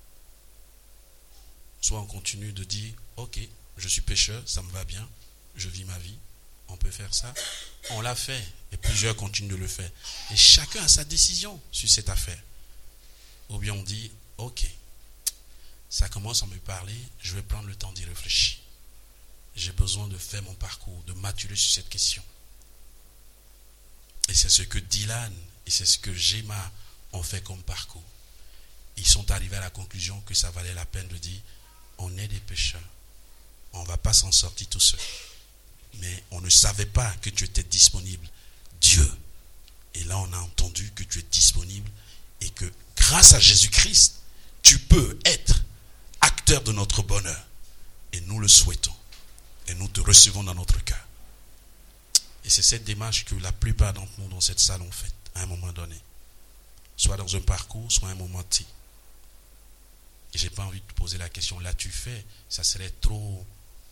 Soit on continue de dire, ok, je suis pécheur, ça me va bien, je vis ma vie, on peut faire ça. On l'a fait, et plusieurs continuent de le faire. Et chacun a sa décision sur cette affaire. Ou bien on dit, ok, ça commence à me parler, je vais prendre le temps d'y réfléchir. J'ai besoin de faire mon parcours, de maturer sur cette question. Et c'est ce que Dylan et c'est ce que Gemma ont fait comme parcours. Ils sont arrivés à la conclusion que ça valait la peine de dire, on est des pécheurs. On ne va pas s'en sortir tout seul. Mais on ne savait pas que tu étais disponible. Dieu. Et là, on a entendu que tu es disponible et que grâce à Jésus-Christ, tu peux être acteur de notre bonheur. Et nous le souhaitons. Et nous te recevons dans notre cœur. Et c'est cette démarche que la plupart d'entre nous dans cette salle ont faite à un moment donné. Soit dans un parcours, soit à un moment T. Et je n'ai pas envie de te poser la question, l'as-tu fait? Ça serait trop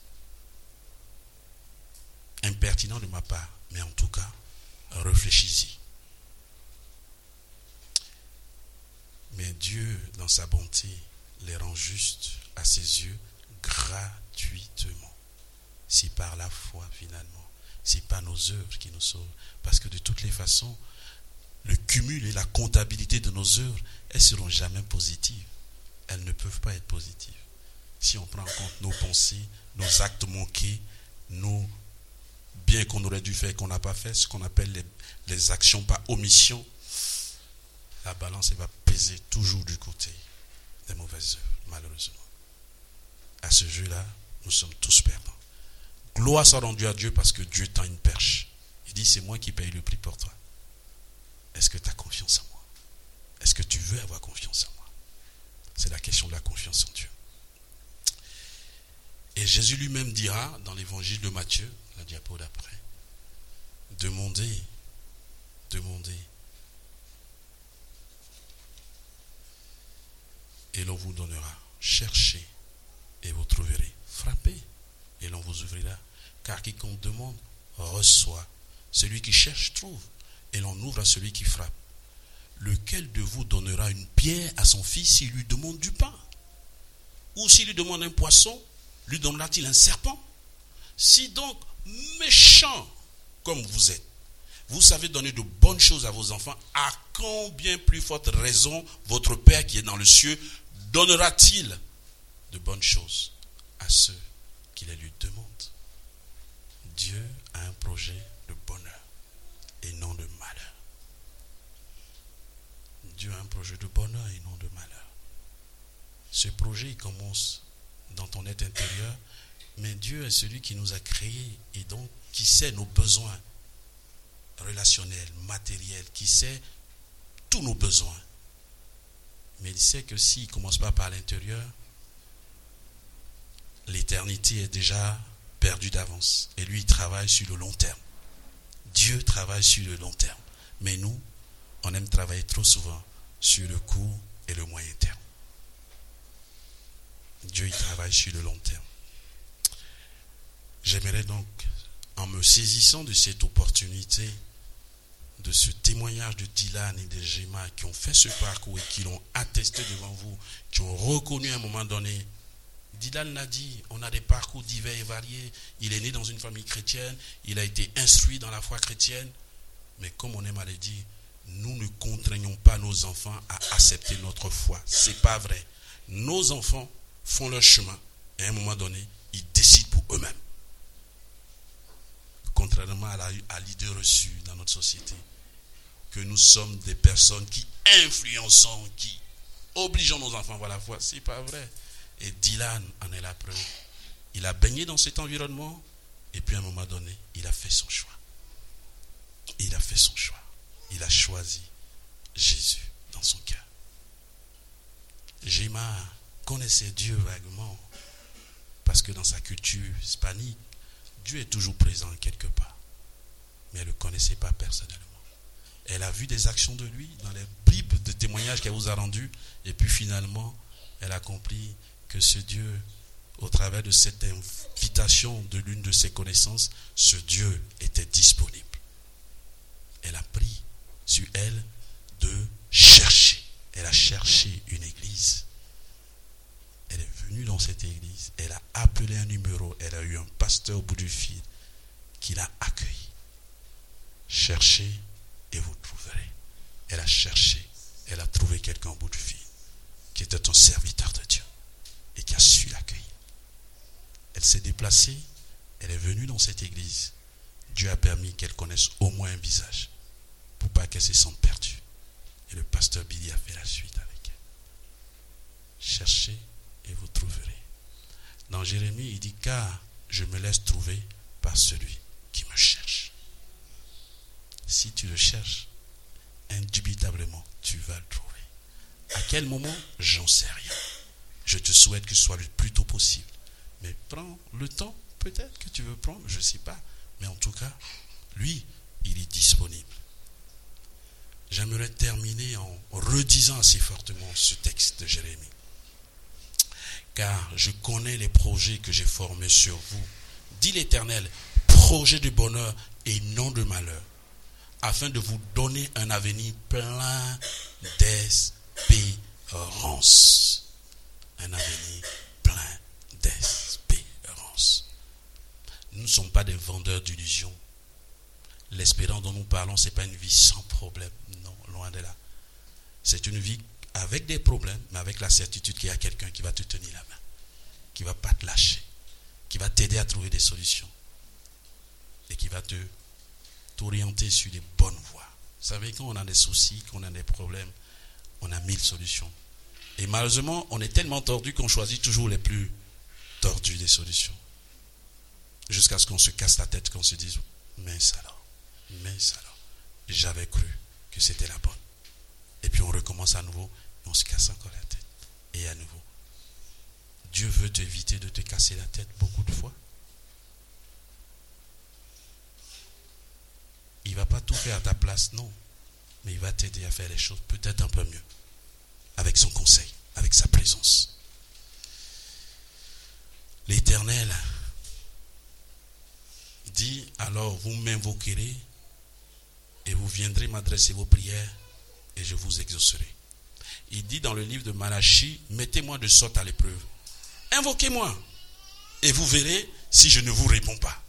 impertinent de ma part. Mais en tout cas, réfléchis-y. Mais Dieu, dans sa bonté, les rend justes à ses yeux gratuitement. C'est par la foi finalement. C'est pas nos œuvres qui nous sauvent. Parce que de toutes les façons, le cumul et la comptabilité de nos œuvres, elles ne seront jamais positives. Elles ne peuvent pas être positives. Si on prend en compte nos pensées, nos actes manqués, nos biens qu'on aurait dû faire et qu'on n'a pas fait, ce qu'on appelle les actions par omission, la balance elle va peser toujours du côté des mauvaises œuvres, malheureusement. À ce jeu-là, nous sommes tous perdants. Gloire soit rendue à Dieu parce que Dieu tend une perche. Il dit, c'est moi qui paye le prix pour toi. Est-ce que tu as confiance en moi? Est-ce que tu veux avoir confiance en moi? C'est la question de la confiance en Dieu. Et Jésus lui-même dira dans l'évangile de Matthieu, la diapo d'après, demandez, et l'on vous donnera. Cherchez et vous trouverez. Frappez et l'on vous ouvrira. Car quiconque demande, reçoit. Celui qui cherche, trouve. Et l'on ouvre à celui qui frappe. Lequel de vous donnera une pierre à son fils s'il lui demande du pain? Ou s'il lui demande un poisson, lui donnera-t-il un serpent? Si donc, méchant comme vous êtes, vous savez donner de bonnes choses à vos enfants, à combien plus forte raison votre Père qui est dans le ciel donnera-t-il de bonnes choses à ceux qui les lui demandent? Dieu a un projet de bonheur et non de malheur. Dieu a un projet de bonheur et non de malheur. Ce projet, il commence dans ton être intérieur Mais Dieu est celui qui nous a créés et donc qui sait nos besoins relationnels, matériels, qui sait tous nos besoins. Mais il sait que s'il ne commence pas par l'intérieur, l'éternité est déjà perdue d'avance. Et lui, il travaille sur le long terme. Dieu travaille sur le long terme. Mais nous, on aime travailler trop souvent sur le court et le moyen terme. Dieu, il travaille sur le long terme. J'aimerais donc, en me saisissant de cette opportunité, de ce témoignage de Dylan et de Gemma qui ont fait ce parcours et qui l'ont attesté devant vous, qui ont reconnu à un moment donné. Dylan l'a dit, on a des parcours divers et variés. Il est né dans une famille chrétienne, il a été instruit dans la foi chrétienne. Mais comme on aime à le dire, nous ne contraignons pas nos enfants à accepter notre foi. C'est pas vrai. Nos enfants font leur chemin et à un moment donné, ils décident pour eux-mêmes. Contrairement à l'idée reçue dans notre société, que nous sommes des personnes qui influençons, qui obligeons nos enfants à avoir la foi. C'est pas vrai. Et Dylan en est la preuve. Il a baigné dans cet environnement et puis à un moment donné, il a fait son choix. Il a fait son choix. Il a choisi Jésus dans son cœur. Gemma connaissait Dieu vaguement parce que dans sa culture hispanique, Dieu est toujours présent quelque part. Mais elle ne le connaissait pas personnellement. Elle a vu des actions de lui dans les bribes de témoignages qu'elle vous a rendus. Et puis finalement, elle a compris que ce Dieu, au travers de cette invitation de l'une de ses connaissances, ce Dieu était disponible. Elle a pris sur elle de chercher. Elle a cherché une église. Elle est venue dans cette église. Elle a appelé un numéro. Elle a eu un pasteur au bout du fil qui l'a accueilli. Cherchez et vous trouverez. Elle a cherché. Elle a trouvé quelqu'un au bout du fil qui était un serviteur de Dieu et qui a su l'accueillir. Elle s'est déplacée. Elle est venue dans cette église. Dieu a permis qu'elle connaisse au moins un visage pour pas qu'elle se sente perdue. Et le pasteur Billy a fait la suite avec elle. Cherchez et vous trouverez. Dans Jérémie, il dit, car je me laisse trouver par celui qui me cherche. Si tu le cherches, indubitablement, tu vas le trouver. À quel moment? J'en sais rien. Je te souhaite que ce soit le plus tôt possible. Mais prends le temps, peut-être que tu veux prendre, je ne sais pas. Mais en tout cas, lui, il est disponible. J'aimerais terminer en redisant assez fortement ce texte de Jérémie. Car je connais les projets que j'ai formés sur vous, dit l'Éternel, projets de bonheur et non de malheur, afin de vous donner un avenir plein d'espérance. Un avenir plein d'espérance. Nous ne sommes pas des vendeurs d'illusions. L'espérance dont nous parlons, ce n'est pas une vie sans problème. Non, loin de là. C'est une vie avec des problèmes, mais avec la certitude qu'il y a quelqu'un qui va te tenir la main, qui ne va pas te lâcher, qui va t'aider à trouver des solutions et qui va t'orienter sur les bonnes voies. Vous savez, quand on a des soucis, quand on a des problèmes, on a 1000 solutions. Et malheureusement, on est tellement tordu qu'on choisit toujours les plus tordus des solutions. Jusqu'à ce qu'on se casse la tête, qu'on se dise, mince alors, j'avais cru que c'était la bonne. Et puis on recommence à nouveau, et on se casse encore la tête. Et à nouveau. Dieu veut t'éviter de te casser la tête beaucoup de fois. Il ne va pas tout faire à ta place, non. Mais il va t'aider à faire les choses peut-être un peu mieux. Avec son conseil, avec sa présence. L'Éternel dit, alors vous m'invoquerez et vous viendrez m'adresser vos prières et je vous exaucerai. Il dit dans le livre de Malachie, mettez-moi de sorte à l'épreuve. Invoquez-moi et vous verrez si je ne vous réponds pas.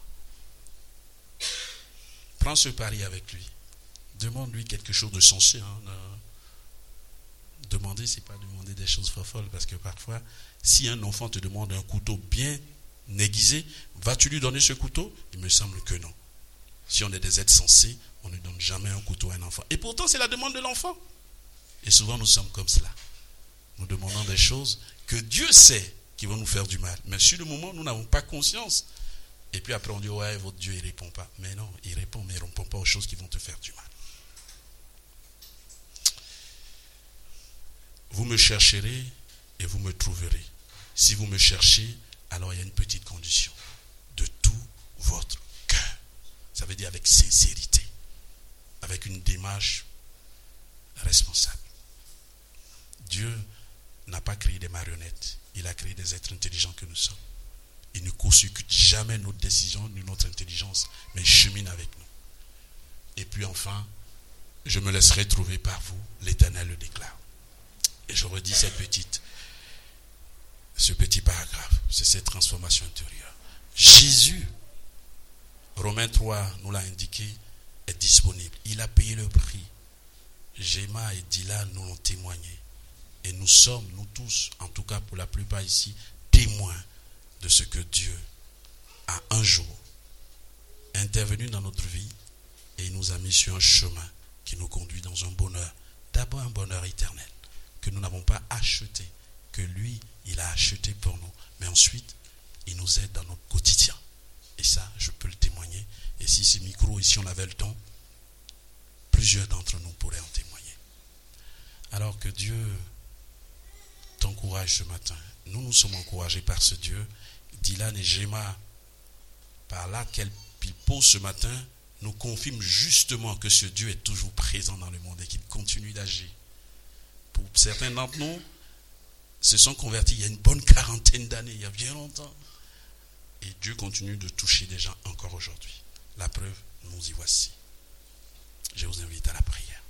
Prends ce pari avec lui. Demande-lui quelque chose de sensé. Demander, c'est pas demander des choses folles, parce que parfois, si un enfant te demande un couteau bien aiguisé, vas-tu lui donner ce couteau? Il me semble que non. Si on est des êtres sensés, on ne donne jamais un couteau à un enfant. Et pourtant, c'est la demande de l'enfant. Et souvent, nous sommes comme cela. Nous demandons des choses que Dieu sait qui vont nous faire du mal. Mais sur le moment, nous n'avons pas conscience. Et puis après, on dit, ouais, votre Dieu, il ne répond pas. Mais non, il répond, mais il ne répond pas aux choses qui vont te faire du mal. Vous me chercherez et vous me trouverez. Si vous me cherchez, alors il y a une petite condition. De tout votre cœur. Ça veut dire avec sincérité. Avec une démarche responsable. Dieu n'a pas créé des marionnettes. Il a créé des êtres intelligents que nous sommes. Il ne court-circuite jamais notre décision ni notre intelligence, mais il chemine avec nous. Et puis enfin, je me laisserai trouver par vous, l'Éternel le déclare. Et je redis ce petit paragraphe, c'est cette transformation intérieure. Jésus, Romains 3 nous l'a indiqué, est disponible. Il a payé le prix. Gemma et Dylan nous l'ont témoigné. Et nous sommes, nous tous, en tout cas pour la plupart ici, témoins de ce que Dieu a un jour intervenu dans notre vie et il nous a mis sur un chemin qui nous conduit dans un bonheur. D'abord un bonheur éternel que nous n'avons pas acheté, que lui, il a acheté pour nous. Mais ensuite, il nous aide dans notre quotidien. Et ça, je peux le témoigner. Et si ce micro, et si on avait le temps, plusieurs d'entre nous pourraient en témoigner. Alors que Dieu t'encourage ce matin. Nous sommes encouragés par ce Dieu. Dylan et Gemma, par là qu'elle pose ce matin, nous confirment justement que ce Dieu est toujours présent dans le monde et qu'il continue d'agir. Pour certains d'entre nous, se sont convertis il y a une bonne quarantaine d'années, il y a bien longtemps. Et Dieu continue de toucher des gens encore aujourd'hui. La preuve, nous y voici. Je vous invite à la prière.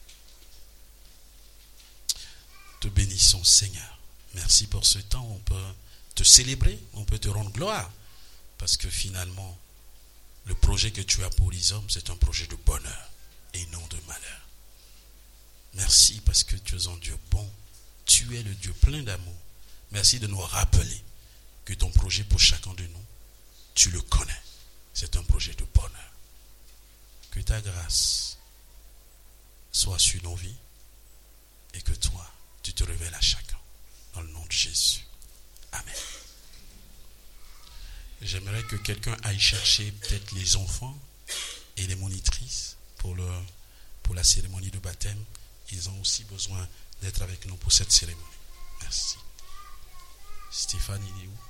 Te bénissons, Seigneur. Merci pour ce temps. On peut te célébrer, on peut te rendre gloire. Parce que finalement, le projet que tu as pour les hommes, c'est un projet de bonheur et non de malheur. Merci parce que tu es un Dieu bon. Tu es le Dieu plein d'amour. Merci de nous rappeler que ton projet pour chacun de nous, tu le connais. C'est un projet de bonheur. Que ta grâce soit sur nos vies et que toi, tu te révèles à chacun. Dans le nom de Jésus. Amen. J'aimerais que quelqu'un aille chercher peut-être les enfants et les monitrices pour la cérémonie de baptême. Ils ont aussi besoin d'être avec nous pour cette cérémonie. Merci. Stéphane, il est où?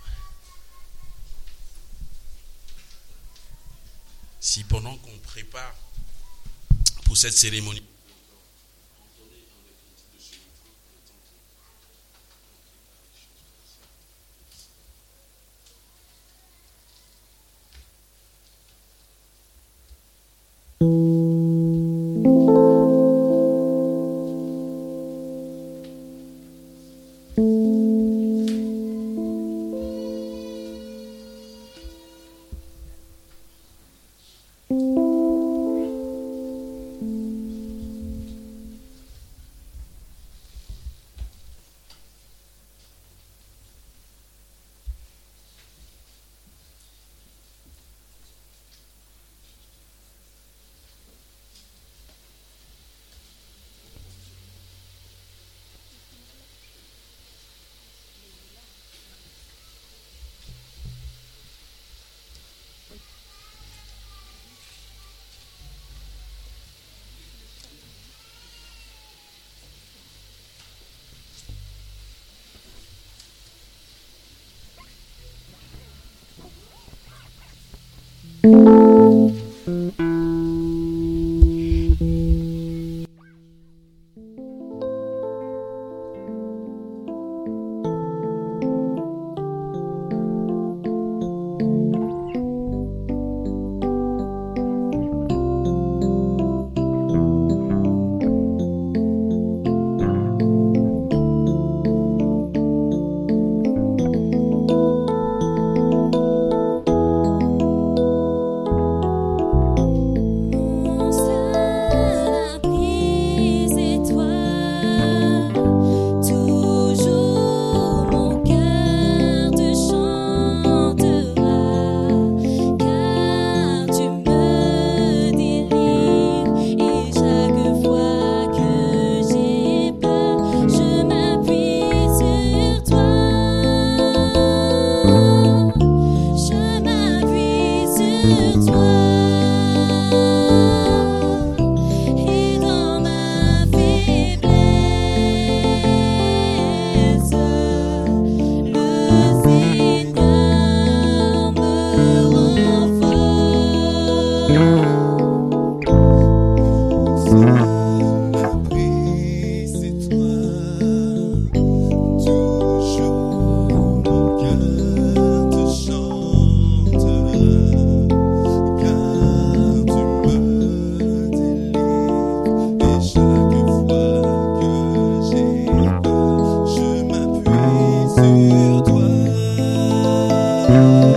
Si pendant qu'on prépare pour cette cérémonie,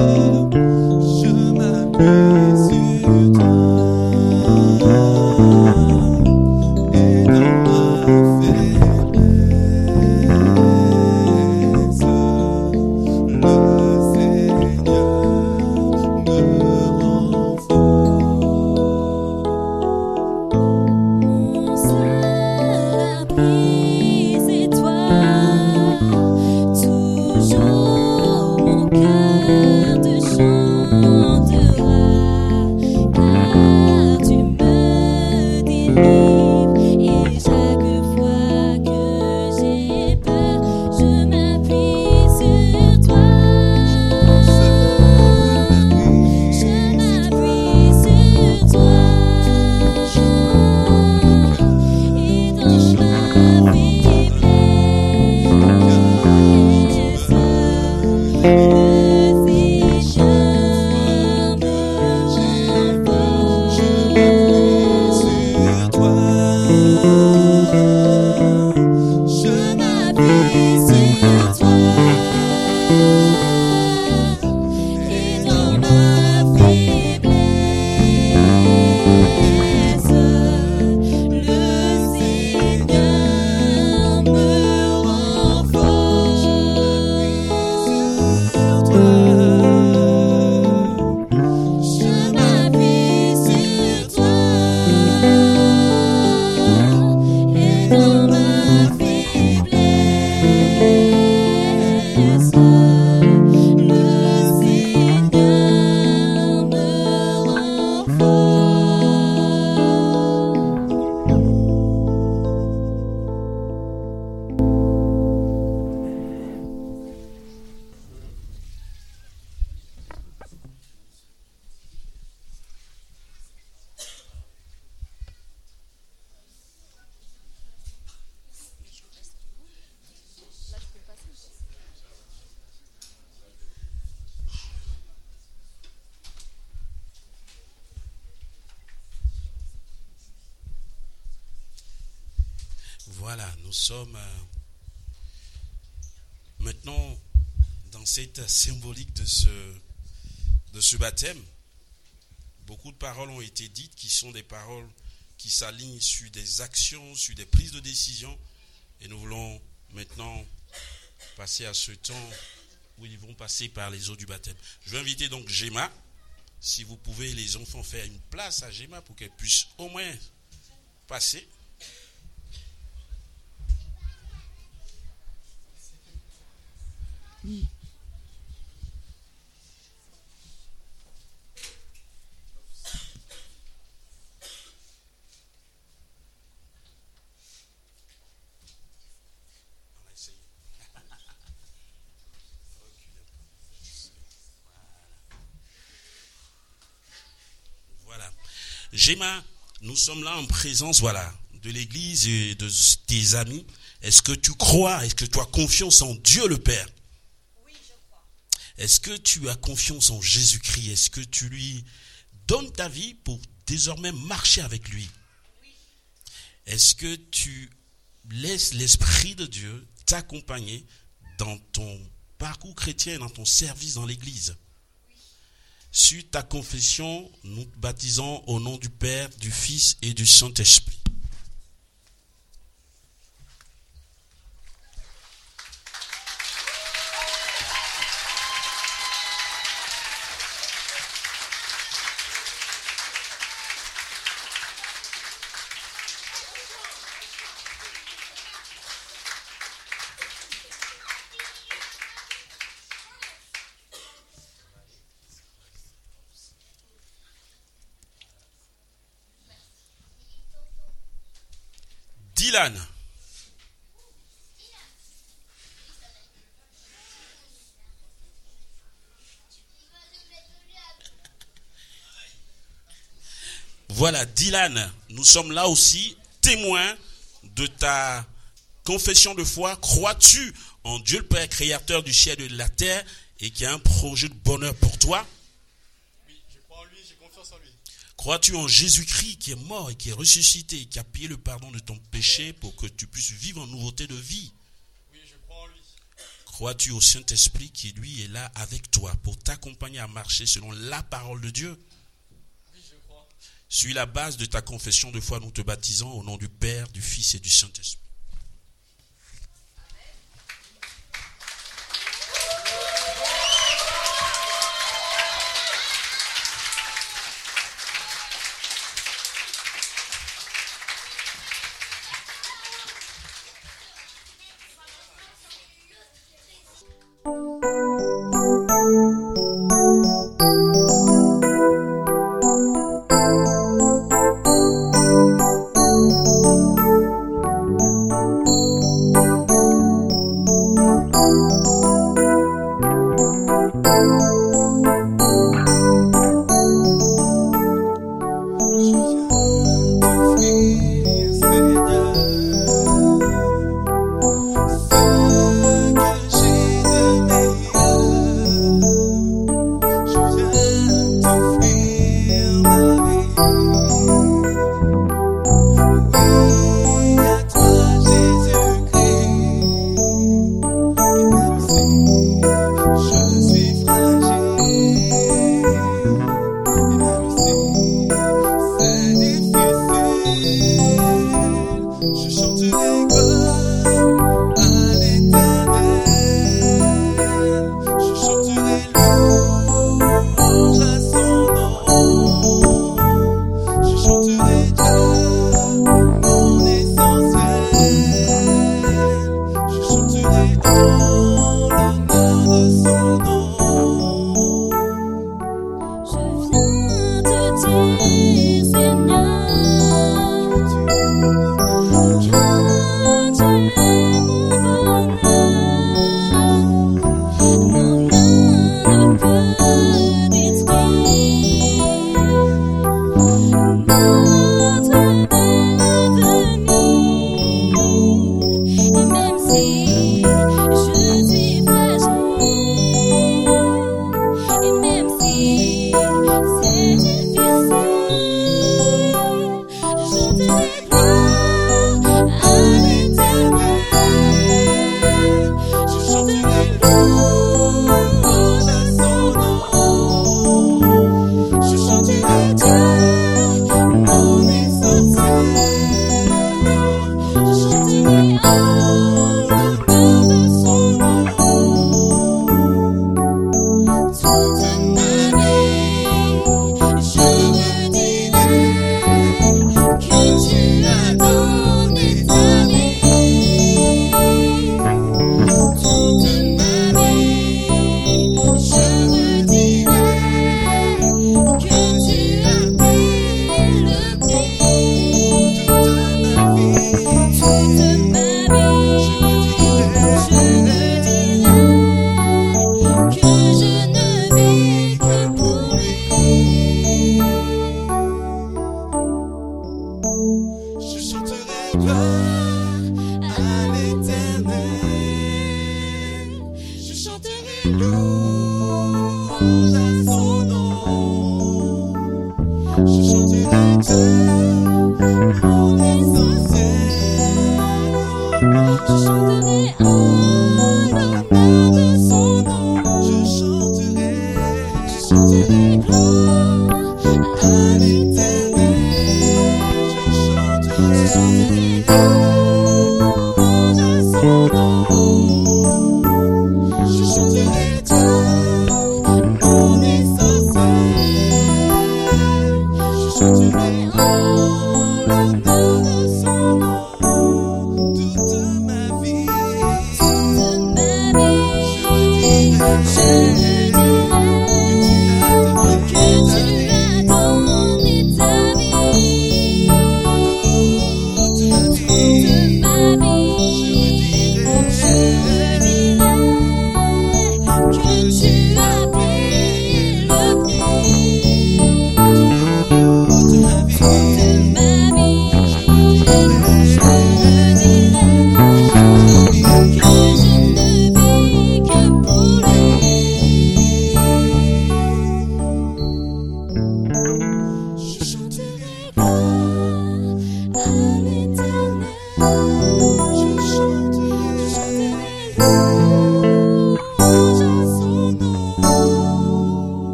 Voilà, nous sommes maintenant dans cette symbolique de ce baptême. Beaucoup de paroles ont été dites qui sont des paroles qui s'alignent sur des actions, sur des prises de décision. Et nous voulons maintenant passer à ce temps où ils vont passer par les eaux du baptême. Je vais inviter donc Gemma. Si vous pouvez, les enfants, faire une place à Gemma pour qu'elle puisse au moins passer. Voilà. Gemma, nous sommes là en présence, de l'église et de tes amis. Est-ce que tu crois, est-ce que tu as confiance en Dieu le Père? Est-ce que tu as confiance en Jésus-Christ? Est-ce que tu lui donnes ta vie pour désormais marcher avec lui? Est-ce que tu laisses l'Esprit de Dieu t'accompagner dans ton parcours chrétien, dans ton service dans l'Église? Suite ta confession, nous te baptisons au nom du Père, du Fils et du Saint-Esprit. Dylan. Voilà, Dylan, nous sommes là aussi témoins de ta confession de foi. Crois-tu en Dieu le Père, créateur du ciel et de la terre, et qui a un projet de bonheur pour toi? Oui, je crois en lui, j'ai confiance en lui. Crois-tu en Jésus-Christ qui est mort et qui est ressuscité et qui a payé le pardon de ton péché pour que tu puisses vivre en nouveauté de vie? Oui, je crois en lui. Crois-tu au Saint-Esprit qui, lui, est là avec toi pour t'accompagner à marcher selon la parole de Dieu? Oui, je crois. Suis la base de ta confession de foi, nous te baptisons au nom du Père, du Fils et du Saint-Esprit.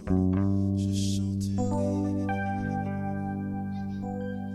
Je